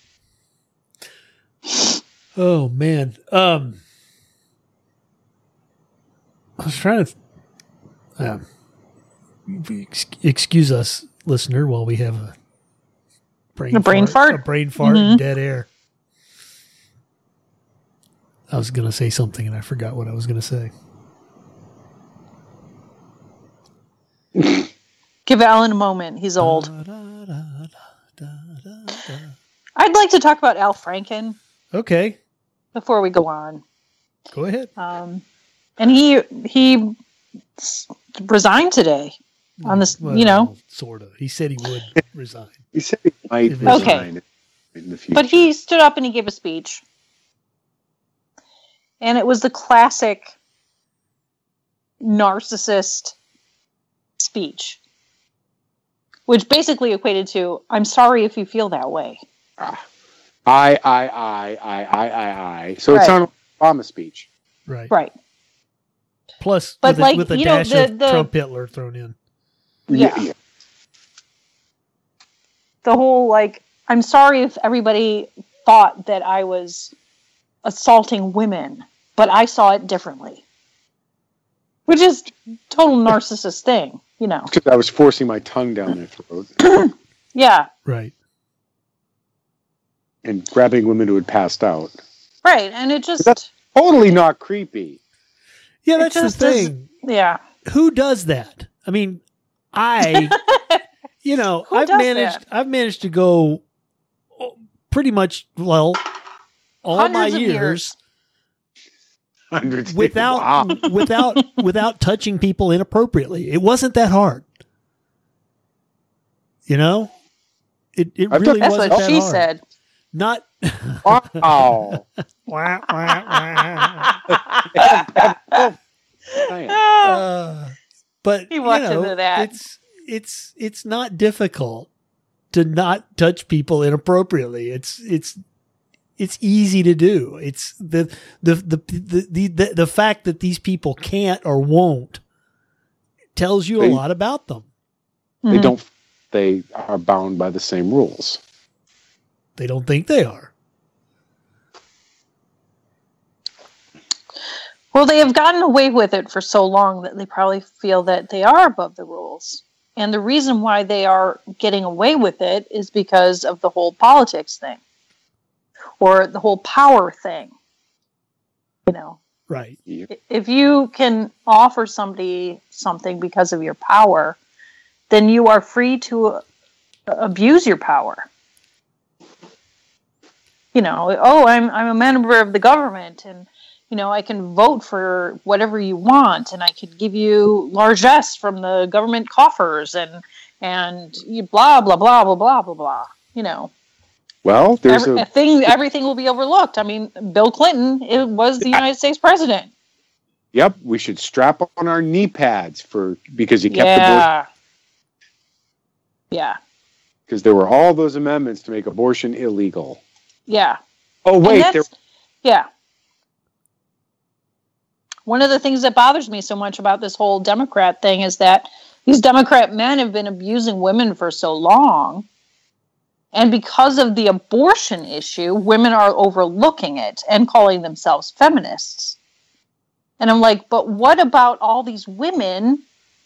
Speaker 2: Oh man, I was trying to. Excuse us, listener, while we have a brain fart and dead air. I was going to say something and I forgot what I was going to say.
Speaker 3: Give Alan a moment. He's old. I'd like to talk about Al Franken.
Speaker 2: Okay.
Speaker 3: Before we go on.
Speaker 2: Go ahead.
Speaker 3: And he resigned today on this,
Speaker 2: Well, sort of. He said he would resign.
Speaker 1: He said he might
Speaker 2: Okay.
Speaker 1: resign in the future.
Speaker 3: but he stood up and he gave a speech. And it was the classic narcissist speech, which basically equated to, I'm sorry if you feel that way.
Speaker 1: I. So it's
Speaker 3: Right.
Speaker 1: not an Obama speech.
Speaker 2: Right.
Speaker 3: Right.
Speaker 2: Plus,
Speaker 3: But,
Speaker 2: with,
Speaker 3: like,
Speaker 2: with a
Speaker 3: you know,
Speaker 2: dash
Speaker 3: the-
Speaker 2: of Trump Hitler thrown in.
Speaker 3: Yeah. The whole, like, I'm sorry if everybody thought that I was assaulting women, but I saw it differently. Which is total narcissist thing, you know.
Speaker 1: Because I was forcing my tongue down their throat
Speaker 3: Yeah,
Speaker 2: Right.
Speaker 1: and grabbing women who had passed out.
Speaker 3: right. And it just,
Speaker 1: That's totally not creepy.
Speaker 2: Yeah,
Speaker 3: It
Speaker 2: that's the
Speaker 3: just does-
Speaker 2: thing.
Speaker 3: yeah.
Speaker 2: Who does that? I mean, you know,
Speaker 3: Who does that?
Speaker 2: I've managed to go pretty much, well, all my
Speaker 3: Hundreds of
Speaker 2: years
Speaker 3: years.
Speaker 1: Hundreds.
Speaker 2: without
Speaker 1: Wow.
Speaker 2: without touching people inappropriately. It wasn't that hard. You know? It
Speaker 1: I've
Speaker 2: really
Speaker 3: That's
Speaker 2: wasn't
Speaker 3: what
Speaker 2: that
Speaker 3: she
Speaker 2: hard.
Speaker 3: said.
Speaker 2: Not
Speaker 1: Wow.
Speaker 2: wah, wah, wah. But
Speaker 3: He walked
Speaker 2: you know,
Speaker 3: into that.
Speaker 2: It's not difficult to not touch people inappropriately. It's easy to do. It's the fact that these people can't or won't tells you a
Speaker 1: They-
Speaker 2: lot about them.
Speaker 1: They
Speaker 3: Mhm.
Speaker 1: don't. They are bound by the same rules.
Speaker 2: They don't think they are.
Speaker 3: Well, they have gotten away with it for so long that they probably feel that they are above the rules. And the reason why they are getting away with it is because of the whole politics thing or the whole power thing. You know,
Speaker 2: Right.
Speaker 3: if you can offer somebody something because of your power, then you are free to abuse your power. You know, oh, I'm a member of the government, and you know, I can vote for whatever you want, and I can give you largesse from the government coffers, and you blah blah blah blah blah blah blah. You know,
Speaker 1: Well, there's
Speaker 3: everything will be overlooked. I mean, Bill Clinton was the United States president.
Speaker 1: Yep, we should strap on our knee pads because he kept abortion,
Speaker 3: Yeah,
Speaker 1: because there were all those amendments to make abortion illegal.
Speaker 3: yeah.
Speaker 1: Oh
Speaker 3: And
Speaker 1: wait,
Speaker 3: that's- yeah. One of the things that bothers me so much about this whole Democrat thing is that these Democrat men have been abusing women for so long. And because of the abortion issue, women are overlooking it and calling themselves feminists. And I'm like, but what about all these women?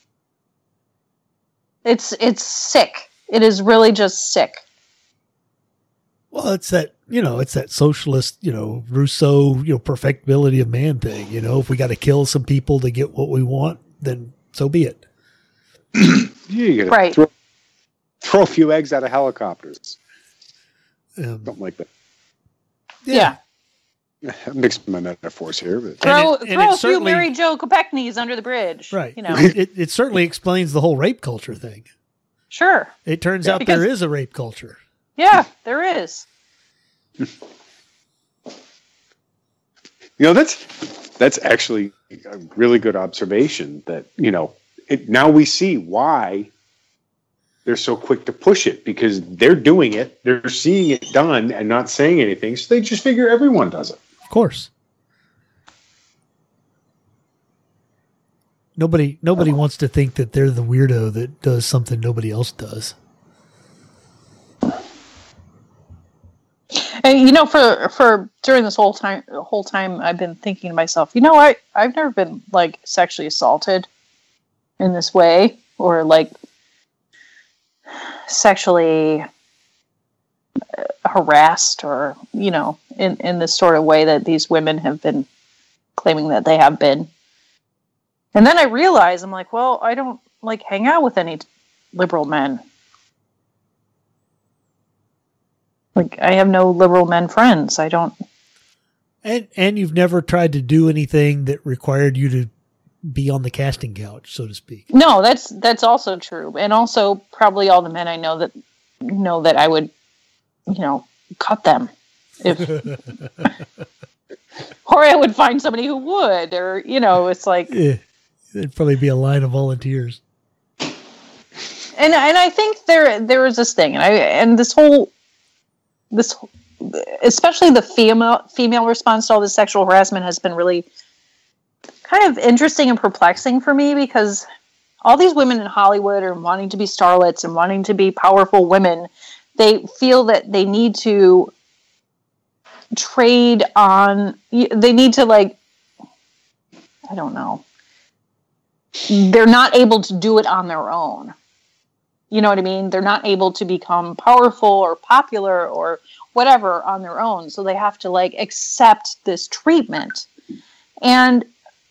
Speaker 3: It's sick. It is really just sick.
Speaker 2: Well, it's that socialist, Rousseau, perfectibility of man thing. If we got to kill some people to get what we want, then so be it.
Speaker 1: you gotta
Speaker 3: Right.
Speaker 1: throw a few eggs out of helicopters, something like that.
Speaker 3: Yeah.
Speaker 1: I mixed my metaphors here, but
Speaker 3: Throw
Speaker 2: it
Speaker 3: a few
Speaker 2: certainly-
Speaker 3: Mary Jo Kopechne's under the bridge.
Speaker 2: Right.
Speaker 3: You know,
Speaker 2: It certainly explains the whole rape culture thing.
Speaker 3: sure.
Speaker 2: It turns out
Speaker 3: Because-
Speaker 2: there is a rape culture.
Speaker 3: Yeah, there is.
Speaker 1: that's actually a really good observation. That now we see why they're so quick to push it, because they're doing it, they're seeing it done, and not saying anything. So they just figure everyone does it.
Speaker 2: Of course. Nobody wants to think that they're the weirdo that does something nobody else does.
Speaker 3: And for during this whole time, I've been thinking to myself, I've never been like sexually assaulted in this way, or like sexually harassed, or in this sort of way that these women have been claiming that they have been. And then I realized, I'm like, well, I don't like hang out with any liberal men. Like, I have no liberal men friends. I don't.
Speaker 2: And you've never tried to do anything that required you to be on the casting couch, so to speak.
Speaker 3: No, that's also true. And also probably all the men I know that I would, cut them if or I would find somebody who would, or it's like
Speaker 2: there'd probably be a line of volunteers.
Speaker 3: And I think there is this thing, and this especially the female response to all this sexual harassment has been really kind of interesting and perplexing for me, because all these women in Hollywood are wanting to be starlets and wanting to be powerful women. They feel that they need to trade on, they need to, like, I don't know. They're not able to do it on their own. You know what I mean? They're not able to become powerful or popular or whatever on their own. So they have to, like, accept this treatment. And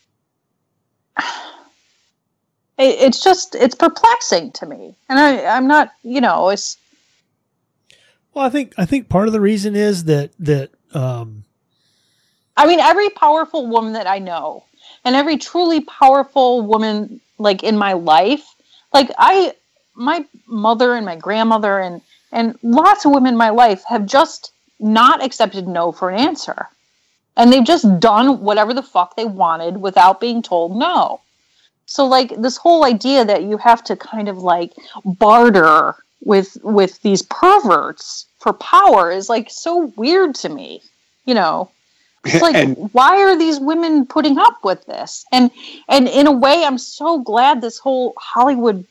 Speaker 3: it's perplexing to me. And I'm not, it's.
Speaker 2: Well, I think part of the reason is that
Speaker 3: I mean, every powerful woman that I know, and every truly powerful woman, like, in my life, like, my mother and my grandmother and lots of women in my life have just not accepted no for an answer. And they've just done whatever the fuck they wanted without being told no. So, like, this whole idea that you have to kind of, like, barter with these perverts for power is, like, so weird to me. It's like, why are these women putting up with this? And in a way, I'm so glad this whole Hollywood,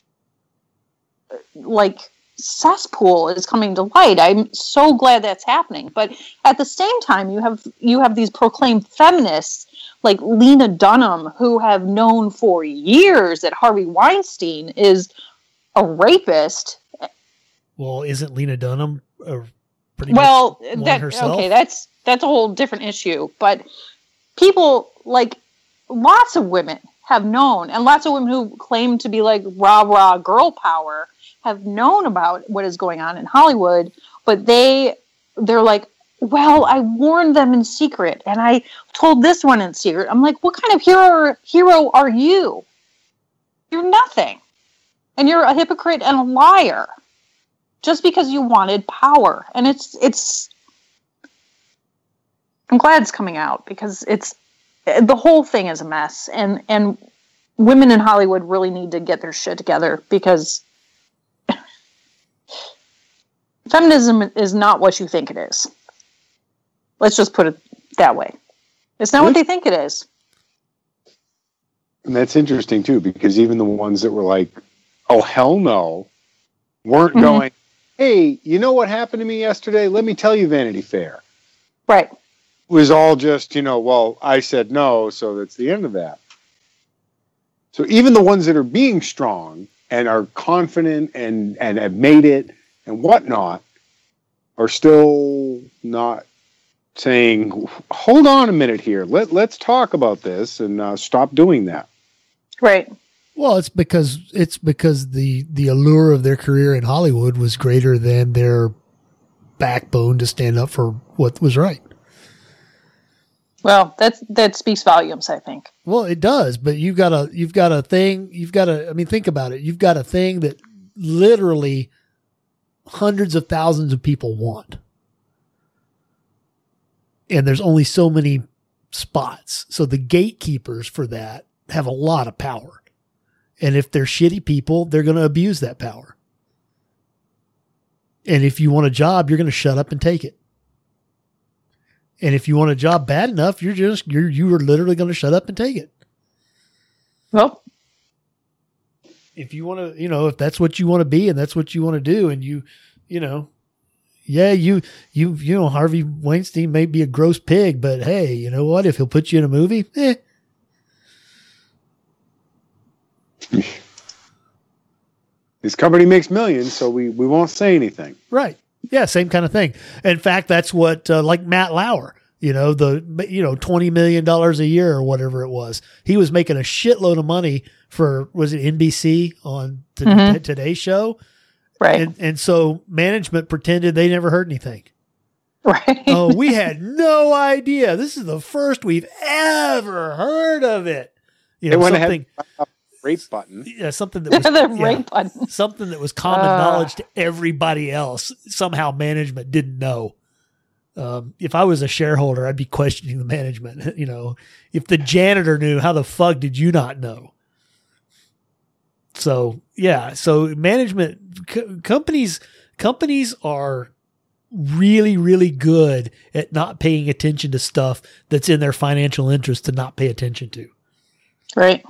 Speaker 3: like, cesspool is coming to light. I'm so glad that's happening. But at the same time, you have these proclaimed feminists like Lena Dunham, who have known for years that Harvey Weinstein is a rapist.
Speaker 2: Well, isn't Lena Dunham pretty
Speaker 3: much
Speaker 2: one herself?
Speaker 3: Okay, that's a whole different issue. But people, like, lots of women have known, and lots of women who claim to be, like, rah-rah girl power have known about what is going on in Hollywood, but they're like, well, I warned them in secret, and I told this one in secret. I'm like, what kind of hero are you? You're nothing. And you're a hypocrite and a liar. Just because you wanted power. And it's I'm glad it's coming out, because the whole thing is a mess. And women in Hollywood really need to get their shit together, because feminism is not what you think it is. Let's just put it that way. It's not what they think it is.
Speaker 1: And that's interesting, too, because even the ones that were like, oh, hell no, weren't going, hey, you know what happened to me yesterday? Let me tell you, Vanity Fair.
Speaker 3: Right.
Speaker 1: It was all just, well, I said no, so that's the end of that. So even the ones that are being strong and are confident and have made it and whatnot are still not saying, hold on a minute here. Let's talk about this and stop doing that.
Speaker 3: Right.
Speaker 2: Well, it's because the allure of their career in Hollywood was greater than their backbone to stand up for what was right.
Speaker 3: Well, that speaks volumes, I think.
Speaker 2: Well, it does, but think about it. You've got a thing that literally hundreds of thousands of people want. And there's only so many spots. So the gatekeepers for that have a lot of power. And if they're shitty people, they're going to abuse that power. And if you want a job, you're going to shut up and take it. And if you want a job bad enough, you are literally going to shut up and take it.
Speaker 3: Well,
Speaker 2: if you want to, if that's what you want to be and that's what you want to do, and Harvey Weinstein may be a gross pig, but hey, you know what? If he'll put you in a movie,
Speaker 1: His company makes millions, so we won't say anything.
Speaker 2: Right. Yeah, same kind of thing. In fact, that's what like Matt Lauer, $20 million a year or whatever it was. He was making a shitload of money for, was it NBC on Today's Show?
Speaker 3: Right.
Speaker 2: And so management pretended they never heard anything.
Speaker 3: Right.
Speaker 2: Oh, we had no idea. This is the first we've ever heard of it. You
Speaker 1: They
Speaker 2: know,
Speaker 1: went
Speaker 2: something,
Speaker 1: ahead and rape button.
Speaker 2: yeah, something that was
Speaker 3: The
Speaker 2: yeah,
Speaker 3: rape button.
Speaker 2: something that was common knowledge to everybody else. Somehow management didn't know. If I was a shareholder, I'd be questioning the management. You know, if the janitor knew, how the fuck did you not know? So yeah, so management companies are really, really good at not paying attention to stuff that's in their financial interest to not pay attention to.
Speaker 3: Right.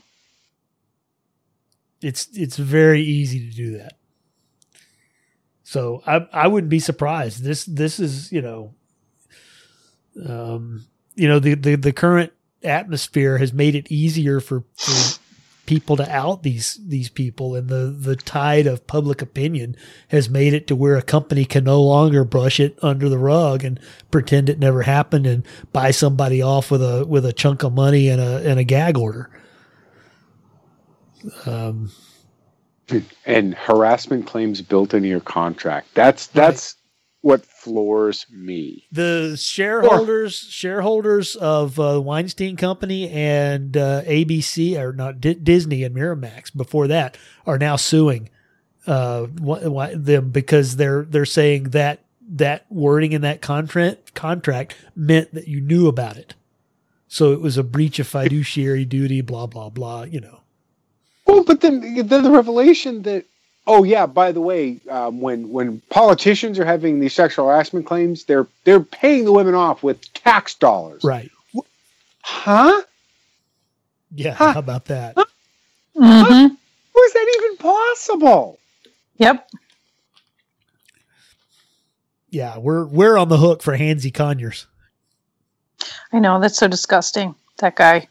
Speaker 2: It's very easy to do that. So I wouldn't be surprised. This is, the current atmosphere has made it easier for people to out these people, and the tide of public opinion has made it to where a company can no longer brush it under the rug and pretend it never happened and buy somebody off with a chunk of money and a gag order.
Speaker 1: And harassment claims built into your contract. That's what floors me.
Speaker 2: The shareholders of Weinstein Company and ABC, or not Disney and Miramax before that, are now suing them because they're saying that wording in that contract meant that you knew about it, so it was a breach of fiduciary duty. Blah blah blah.
Speaker 1: Well, but then the revelation that, oh yeah, by the way, when politicians are having these sexual harassment claims, they're paying the women off with tax dollars.
Speaker 2: Right.
Speaker 1: Huh?
Speaker 2: Yeah. How about that?
Speaker 3: Mm-hmm.
Speaker 1: How is that even possible?
Speaker 3: Yep.
Speaker 2: Yeah, we're on the hook for handsy Conyers.
Speaker 3: I know, that's so disgusting. That guy.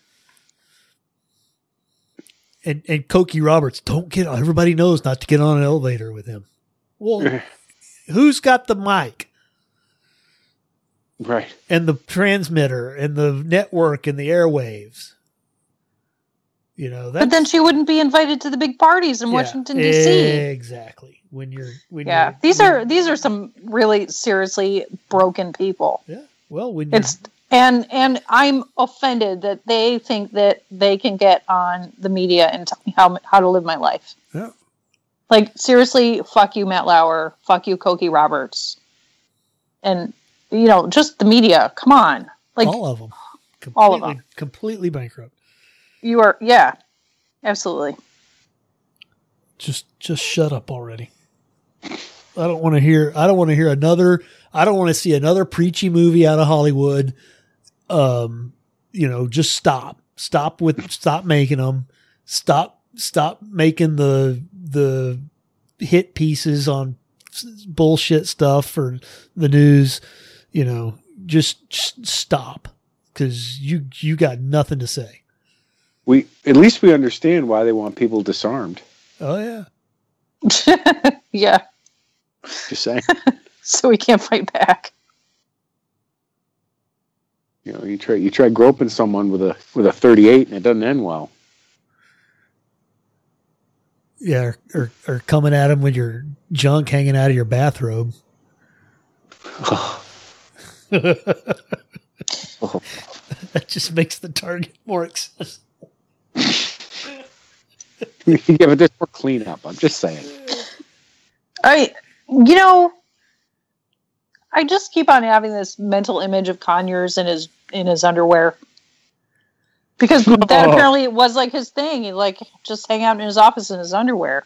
Speaker 2: And Cokie Roberts, everybody knows not to get on an elevator with him. Well, who's got the mic?
Speaker 1: Right.
Speaker 2: And the transmitter and the network and the airwaves.
Speaker 3: But then she wouldn't be invited to the big parties in Washington, D.C.
Speaker 2: Exactly.
Speaker 3: These are some really seriously broken people.
Speaker 2: Yeah. Well,
Speaker 3: And I'm offended that they think that they can get on the media and tell me how to live my life.
Speaker 2: Yeah.
Speaker 3: Like, seriously, fuck you, Matt Lauer. Fuck you, Cokie Roberts. And, just the media. Come on. Like,
Speaker 2: all of them.
Speaker 3: All of them.
Speaker 2: Completely bankrupt.
Speaker 3: You are, yeah. Absolutely.
Speaker 2: Just shut up already. I don't want to see another preachy movie out of Hollywood. Just stop making them. Stop making the hit pieces on bullshit stuff for the news. Just stop, because you got nothing to say.
Speaker 1: At least we understand why they want people disarmed.
Speaker 2: Oh yeah.
Speaker 3: Yeah.
Speaker 1: Just saying.
Speaker 3: So we can't fight back.
Speaker 1: You try groping someone with a 38 and it doesn't end well.
Speaker 2: Yeah, or coming at him with your junk hanging out of your bathrobe. That just makes the target more accessible.
Speaker 1: Yeah, but there's more cleanup. I'm just saying.
Speaker 3: I just keep on having this mental image of Conyers in his underwear, because that apparently was like his thing. He just hang out in his office in his underwear.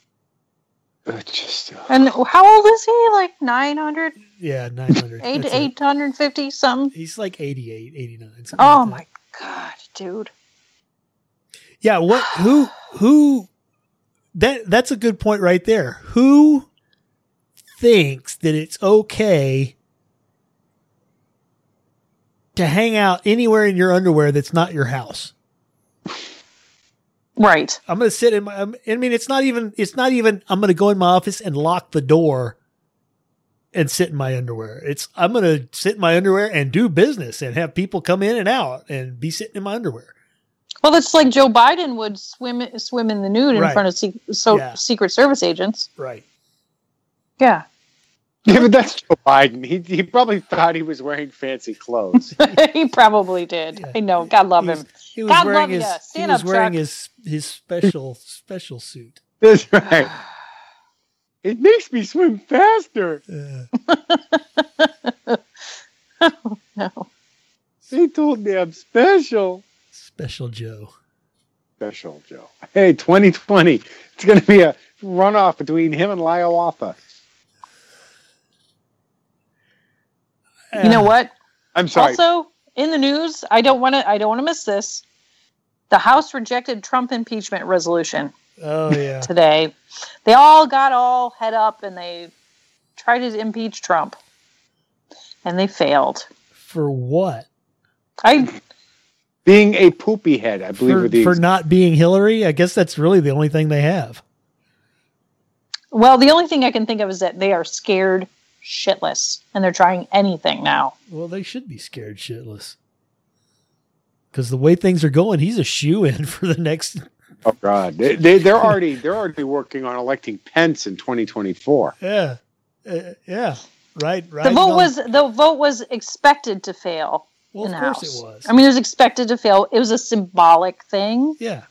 Speaker 3: And how old is he? Like 900?
Speaker 2: Yeah, 900.
Speaker 3: 850 something.
Speaker 2: He's like 88, 89.
Speaker 3: Oh my God, dude.
Speaker 2: Yeah, that's a good point right there. Who thinks that it's okay to hang out anywhere in your underwear that's not your house?
Speaker 3: Right.
Speaker 2: I'm going to sit it's not even, I'm going to go in my office and lock the door and sit in my underwear. I'm going to sit in my underwear and do business and have people come in and out and be sitting in my underwear.
Speaker 3: Well, it's like Joe Biden would swim in the nude in front of Secret Service agents.
Speaker 2: Right.
Speaker 3: Yeah.
Speaker 1: Yeah, but that's Joe Biden. He probably thought he was wearing fancy clothes.
Speaker 3: He probably did.
Speaker 2: Yeah.
Speaker 3: I know. God love him.
Speaker 2: He was
Speaker 3: God
Speaker 2: wearing
Speaker 3: love
Speaker 2: his
Speaker 3: ya.
Speaker 2: he
Speaker 3: Stand
Speaker 2: was
Speaker 3: up,
Speaker 2: wearing
Speaker 3: Chuck.
Speaker 2: his special suit.
Speaker 1: That's right. It makes me swim faster.
Speaker 3: No.
Speaker 1: They told me I'm special.
Speaker 2: Special Joe.
Speaker 1: Special Joe. Hey, 2020. It's going to be a runoff between him and Hiawatha.
Speaker 3: You know what?
Speaker 1: I'm sorry.
Speaker 3: Also, in the news, I don't want to miss this. The House rejected Trump impeachment resolution
Speaker 2: Oh yeah.
Speaker 3: today. They all got all head up and they tried to impeach Trump. And they failed.
Speaker 2: For what?
Speaker 1: Being a poopy head, I believe.
Speaker 2: For not being Hillary? I guess that's really the only thing they have.
Speaker 3: Well, the only thing I can think of is that they are scared shitless and they're trying anything now.
Speaker 2: Well, they should be scared shitless. Because the way things are going, he's a shoe-in for the next.
Speaker 1: Oh God, they're already working on electing Pence in 2024.
Speaker 2: Yeah, yeah, right.
Speaker 3: The vote was expected to fail
Speaker 2: Well,
Speaker 3: in
Speaker 2: of
Speaker 3: the
Speaker 2: course
Speaker 3: House.
Speaker 2: it was.
Speaker 3: I mean, it was expected to fail. It was a symbolic thing.
Speaker 2: Yeah.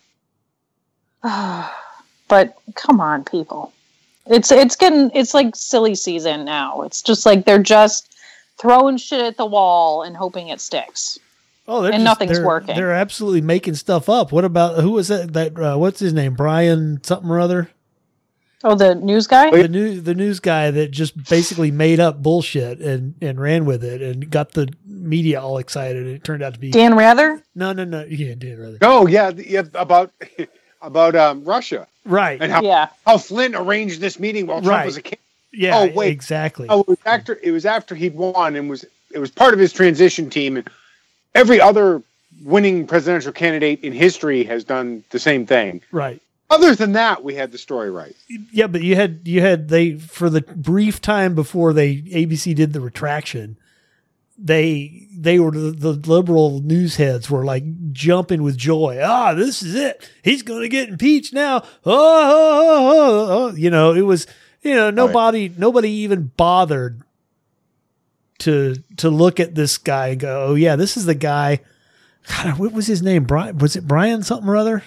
Speaker 3: But come on, people. It's like silly season now. It's just like they're just throwing shit at the wall and hoping it sticks.
Speaker 2: Oh,
Speaker 3: nothing's working.
Speaker 2: They're absolutely making stuff up. What about who was that? What's his name? Brian something or other.
Speaker 3: Oh, the news guy.
Speaker 2: The news guy that just basically made up bullshit and ran with it and got the media all excited. And it turned out to be
Speaker 3: Dan Rather.
Speaker 2: No. Yeah, Dan Rather.
Speaker 1: Oh yeah, about Russia,
Speaker 2: Right.
Speaker 1: and how Flynn arranged this meeting while Trump was a candidate.
Speaker 2: Yeah.
Speaker 1: Oh wait,
Speaker 2: exactly.
Speaker 1: Oh, it was after he'd won and it was part of his transition team. And every other winning presidential candidate in history has done the same thing.
Speaker 2: Right.
Speaker 1: Other than that, we had the story right.
Speaker 2: Yeah, but you had they for the brief time before ABC did the retraction, they were the liberal news heads were like jumping with joy. This is it. He's going to get impeached now. Oh. It was nobody even bothered to look at this guy and go, oh yeah, this is the guy. God, what was his name? Brian? Was it Brian something or other?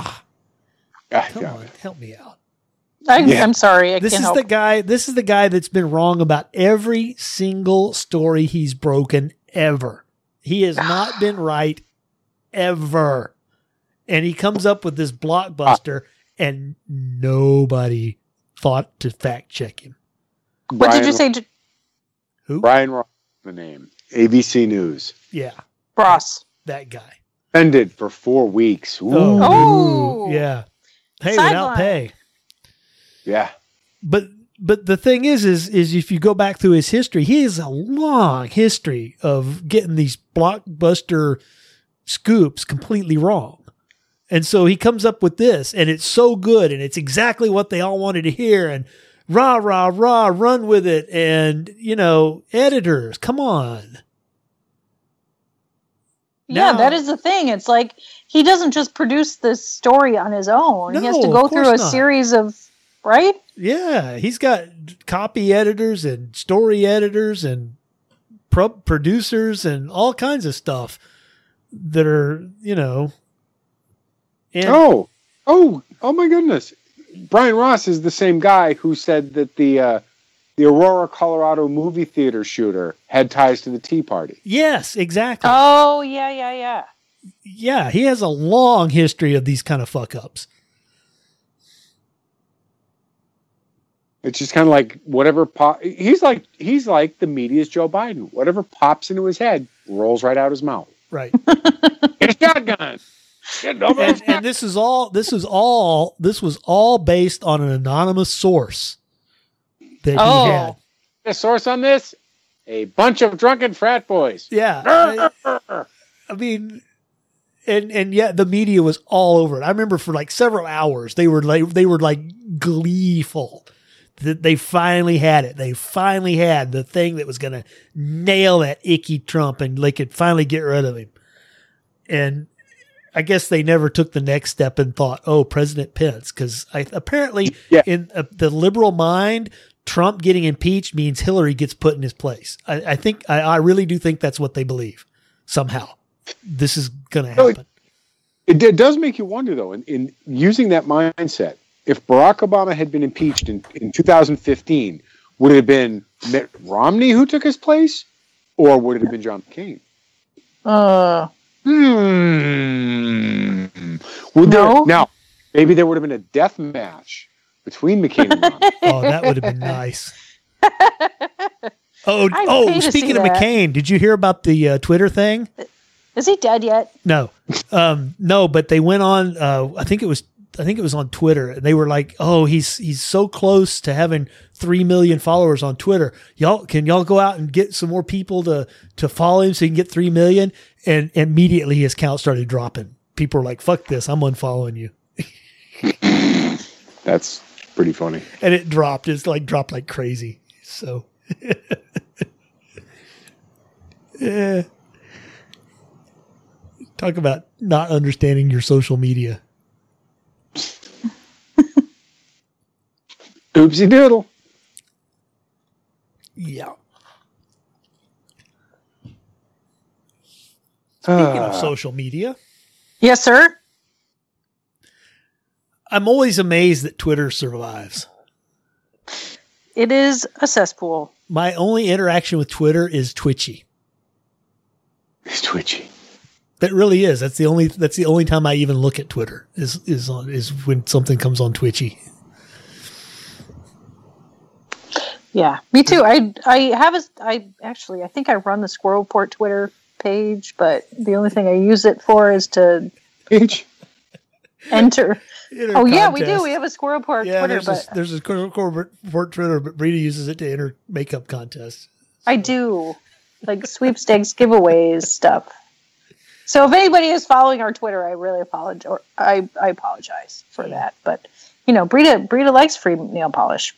Speaker 2: Come on, help me out.
Speaker 3: I'm sorry.
Speaker 2: This is the guy that's been wrong about every single story he's broken ever. He has not been right ever. And he comes up with this blockbuster and nobody thought to fact check him.
Speaker 3: What did you say?
Speaker 1: Who? Brian Ross, the name. ABC News.
Speaker 2: Yeah.
Speaker 3: Ross.
Speaker 2: That guy.
Speaker 1: Suspended for 4 weeks. Ooh.
Speaker 3: Oh.
Speaker 2: Yeah. Hey,
Speaker 3: Sideline.
Speaker 2: without pay.
Speaker 1: Yeah.
Speaker 2: But the thing is if you go back through his history, he has a long history of getting these blockbuster scoops completely wrong. And so he comes up with this, and it's so good, and it's exactly what they all wanted to hear, and rah, rah, rah, run with it. And, editors, come on.
Speaker 3: Yeah, that is the thing. It's like he doesn't just produce this story on his own. He has to go through a series of, right?
Speaker 2: Yeah, he's got copy editors and story editors and producers and all kinds of stuff that are, And
Speaker 1: oh my goodness. Brian Ross is the same guy who said that the Aurora, Colorado movie theater shooter had ties to the Tea Party.
Speaker 2: Yes, exactly.
Speaker 3: Oh, yeah.
Speaker 2: Yeah, he has a long history of these kind of fuck-ups.
Speaker 1: It's just kind of like whatever he's like the media's Joe Biden. Whatever pops into his head rolls right out his mouth.
Speaker 2: Right.
Speaker 1: It's shotgun.
Speaker 2: And this was all based on an anonymous source that he had.
Speaker 1: A source on this? A bunch of drunken frat boys.
Speaker 2: Yeah. I mean, and yet the media was all over it. I remember for like several hours they were like gleeful that they finally had it. They finally had the thing that was going to nail that icky Trump, and they could finally get rid of him. And I guess they never took the next step and thought, President Pence, because apparently in the liberal mind, Trump getting impeached means Hillary gets put in his place. I really do think that's what they believe. Somehow, this is going to happen.
Speaker 1: It does make you wonder, though, in using that mindset, if Barack Obama had been impeached in 2015, would it have been Mitt Romney who took his place, or would it have been John McCain? Now, maybe there would have been a death match between McCain and Romney.
Speaker 2: Oh, that would have been nice. Speaking of McCain, did you hear about the Twitter thing?
Speaker 3: Is he dead yet?
Speaker 2: No, no. But they went on. I think it was on Twitter. And they were like, "Oh, he's so close to having 3 million followers on Twitter. Can y'all go out and get some more people to follow him so he can get 3 million?" And immediately his count started dropping. People were like, "Fuck this! I'm unfollowing you."
Speaker 1: That's pretty funny.
Speaker 2: And it dropped. It's like dropped like crazy. So. Yeah. Talk about not understanding your social media.
Speaker 1: Oopsie doodle.
Speaker 2: Yeah. Speaking of social media.
Speaker 3: Yes, sir.
Speaker 2: I'm always amazed that Twitter survives.
Speaker 3: It is a cesspool.
Speaker 2: My only interaction with Twitter is Twitchy.
Speaker 1: It's Twitchy.
Speaker 2: That really is. That's the only time I even look at Twitter is when something comes on Twitchy.
Speaker 3: Yeah, me too. I think I run the Squirrel Report Twitter page, but the only thing I use it for is to enter. Oh yeah, we do. We have a Squirrel Report Twitter.
Speaker 2: There's a Squirrel Report Twitter, but Brita uses it to enter makeup contests.
Speaker 3: I do, like sweepstakes, giveaways, stuff. So if anybody is following our Twitter, I really apologize. Or I apologize for that. But Brita likes free nail polish.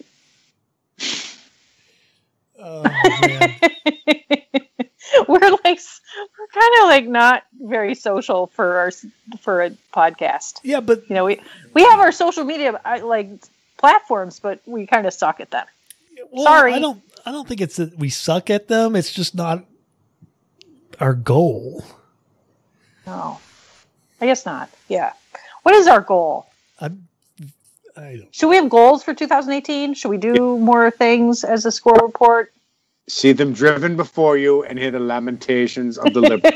Speaker 2: Oh man.
Speaker 3: We're kind of like not very social for a podcast.
Speaker 2: Yeah, but
Speaker 3: we have our social media like platforms, but we kind of suck at them.
Speaker 2: Well,
Speaker 3: Sorry,
Speaker 2: I don't think it's that we suck at them. It's just not our goal.
Speaker 3: No, I guess not. Yeah, what is our goal?
Speaker 2: I don't.
Speaker 3: Should we have goals for 2018? Should we do more things as a Squirrel Report?
Speaker 1: See them driven before you and hear the lamentations of the liberal.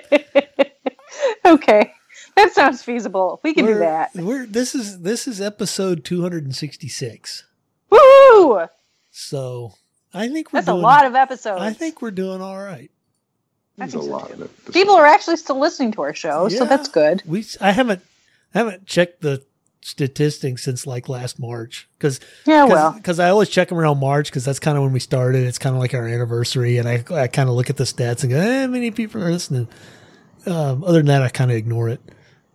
Speaker 3: Okay, that sounds feasible. We can do that.
Speaker 2: This is episode 266.
Speaker 3: Woo!
Speaker 2: So I think
Speaker 3: that's a lot of episodes.
Speaker 2: I think we're doing all right.
Speaker 1: That's a lot of it.
Speaker 3: People are actually still listening to our show, so that's good.
Speaker 2: I haven't checked the statistics since like last March because I always check them around March because that's kind of when we started. It's kind of like our anniversary, and I kind of look at the stats and go, how many people are listening? Other than that, I kind of ignore it.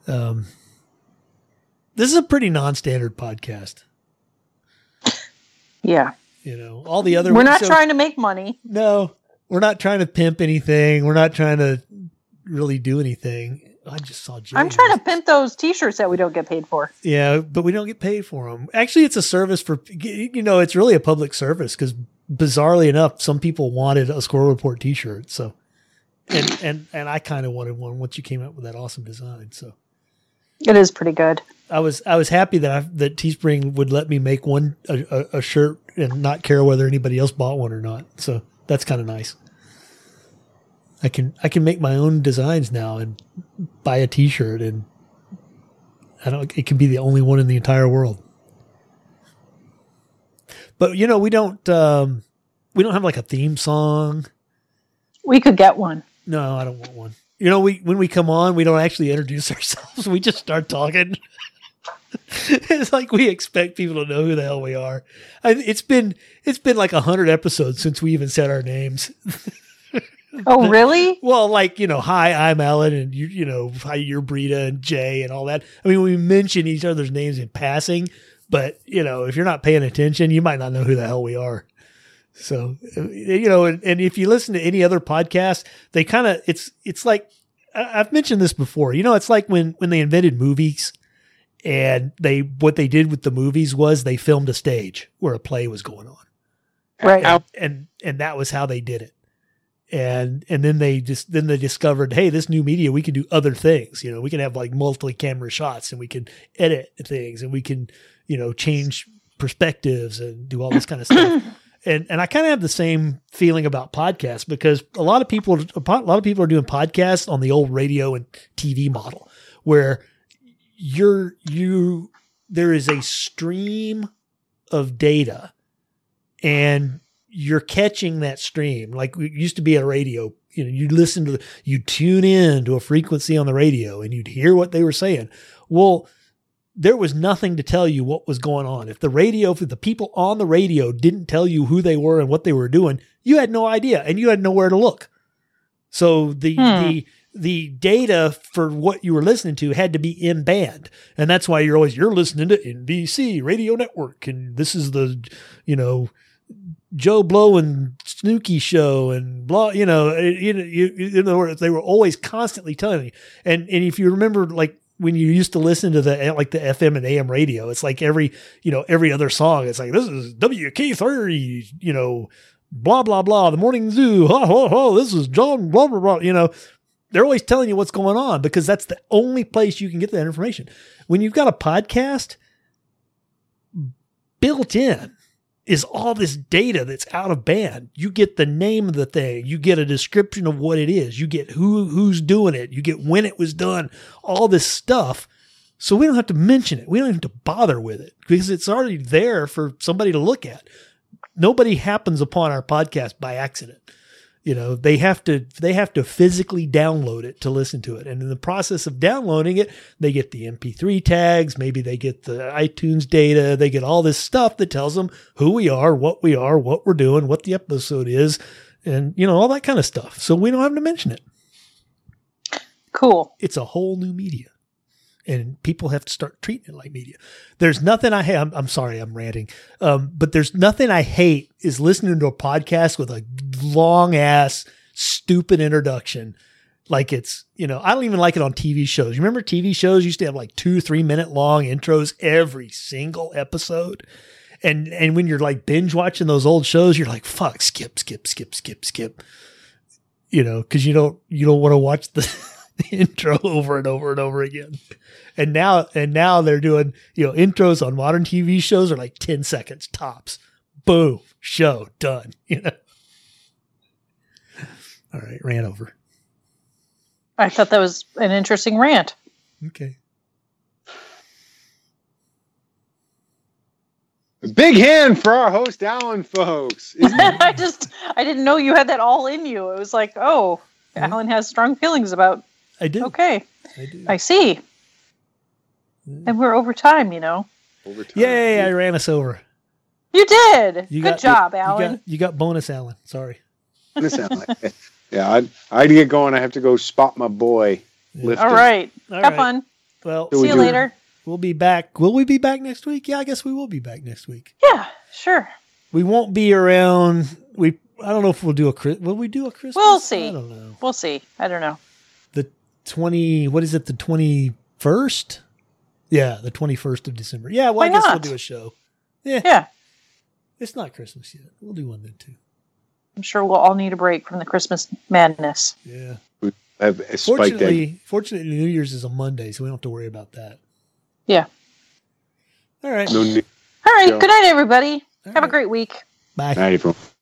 Speaker 2: This is a pretty non-standard podcast.
Speaker 3: Yeah.
Speaker 2: All the other
Speaker 3: we're not trying to make money.
Speaker 2: No, we're not trying to pimp anything. We're not trying to really do anything. I just saw Jay.
Speaker 3: I'm trying to pimp those T-shirts that we don't get paid for.
Speaker 2: Yeah, but we don't get paid for them. Actually, it's a service for, it's really a public service because bizarrely enough, some people wanted a Squirrel Report T-shirt. So, and I kind of wanted one once you came up with that awesome design. So
Speaker 3: it is pretty good.
Speaker 2: I was happy that Teespring would let me make a shirt and not care whether anybody else bought one or not. So that's kind of nice. I can make my own designs now and buy a T-shirt, and it can be the only one in the entire world. But we don't have like a theme song.
Speaker 3: We could get one.
Speaker 2: No, I don't want one. When we come on, we don't actually introduce ourselves. We just start talking. It's like we expect people to know who the hell we are. It's been like 100 episodes since we even said our names.
Speaker 3: Oh, really?
Speaker 2: Well, hi, I'm Alan, and hi, you're Brita and Jay and all that. I mean, we mention each other's names in passing, but if you're not paying attention, you might not know who the hell we are. So, and if you listen to any other podcast, they kind of, it's like, I've mentioned this before, it's like when they invented movies and what they did with the movies was they filmed a stage where a play was going on.
Speaker 3: Right.
Speaker 2: And that was how they did it. And then they discovered, hey, this new media, we can do other things. You know, we can have like multi-camera shots, and we can edit things, and we can, you know, change perspectives and do all this kind of stuff. And I kind of have the same feeling about podcasts, because a lot of people are doing podcasts on the old radio and TV model, where there is a stream of data, and you're catching that stream. Like it used to be a radio, you know, you tune in to a frequency on the radio and you'd hear what they were saying. Well, there was nothing to tell you what was going on. If the people on the radio didn't tell you who they were and what they were doing, you had no idea, and you had nowhere to look. So the data for what you were listening to had to be in band. And that's why you're listening to NBC Radio Network. And this is the, you know, Joe Blow and Snooki show and blah, you know, in other words, they were always constantly telling you. And if you remember, like when you used to listen to the FM and AM radio, it's like every other song, it's like, this is WK30, you know, blah, blah, blah, the morning zoo. Ha, ha, ha, this is John, blah, blah, blah. You know, they're always telling you what's going on, because that's the only place you can get that information. When you've got a podcast, built in is all this data that's out of band. You get the name of the thing. You get a description of what it is. You get who's doing it. You get when it was done, all this stuff. So we don't have to mention it. We don't have to bother with it, because it's already there for somebody to look at. Nobody happens upon our podcast by accident. You know, they have to physically download it to listen to it. And in the process of downloading it, they get the MP3 tags. Maybe they get the iTunes data. They get all this stuff that tells them who we are, what we're doing, what the episode is, and, you know, all that kind of stuff. So we don't have to mention it.
Speaker 3: Cool.
Speaker 2: It's a whole new media, and people have to start treating it like media. There's nothing I hate. I'm sorry, I'm ranting. But there's nothing I hate is listening to a podcast with a long ass, stupid introduction. Like it's, you know, I don't even like it on TV shows. You remember TV shows used to have like 2-3 minute long intros every single episode. And when you're like binge watching those old shows, you're like, fuck, skip. You know, cause you don't want to watch the intro over and over and over again. And now they're doing, you know, intros on modern TV shows are like 10 seconds tops. Boom, show done. You know. All right, ran over.
Speaker 3: I thought that was an interesting rant.
Speaker 2: Okay.
Speaker 1: A big hand for our host, Alan, folks.
Speaker 3: I didn't know you had that all in you. It was like, oh, Alan has strong feelings about.
Speaker 2: I do.
Speaker 3: Okay.
Speaker 2: I do.
Speaker 3: I see. And we're over time, you know.
Speaker 2: Yay, I ran us over.
Speaker 3: You did. Good job, Alan.
Speaker 2: You got bonus, Alan. Sorry.
Speaker 1: Bonus, Alan. Yeah, I get going. I have to go spot my boy. Lifting.
Speaker 3: All right. Have fun.
Speaker 2: Well,
Speaker 3: see you later.
Speaker 2: We'll be back. Will we be back next week? Yeah, I guess we will be back next week.
Speaker 3: Yeah, sure.
Speaker 2: We won't be around. I don't know if we'll do will we do a Christmas?
Speaker 3: We'll see.
Speaker 2: I don't know.
Speaker 3: We'll see. I don't know.
Speaker 2: The 21st? Yeah, the 21st of December. Yeah, well, I guess we'll do a show. Yeah. It's not Christmas yet. We'll do one then too.
Speaker 3: I'm sure we'll all need a break from the Christmas madness.
Speaker 2: Yeah.
Speaker 1: Fortunately,
Speaker 2: New Year's is a Monday, so we don't have to worry about that.
Speaker 3: Yeah.
Speaker 2: All right.
Speaker 1: No need.
Speaker 3: All right. Good night, everybody. Have a great week.
Speaker 2: Bye.
Speaker 1: Night, everyone.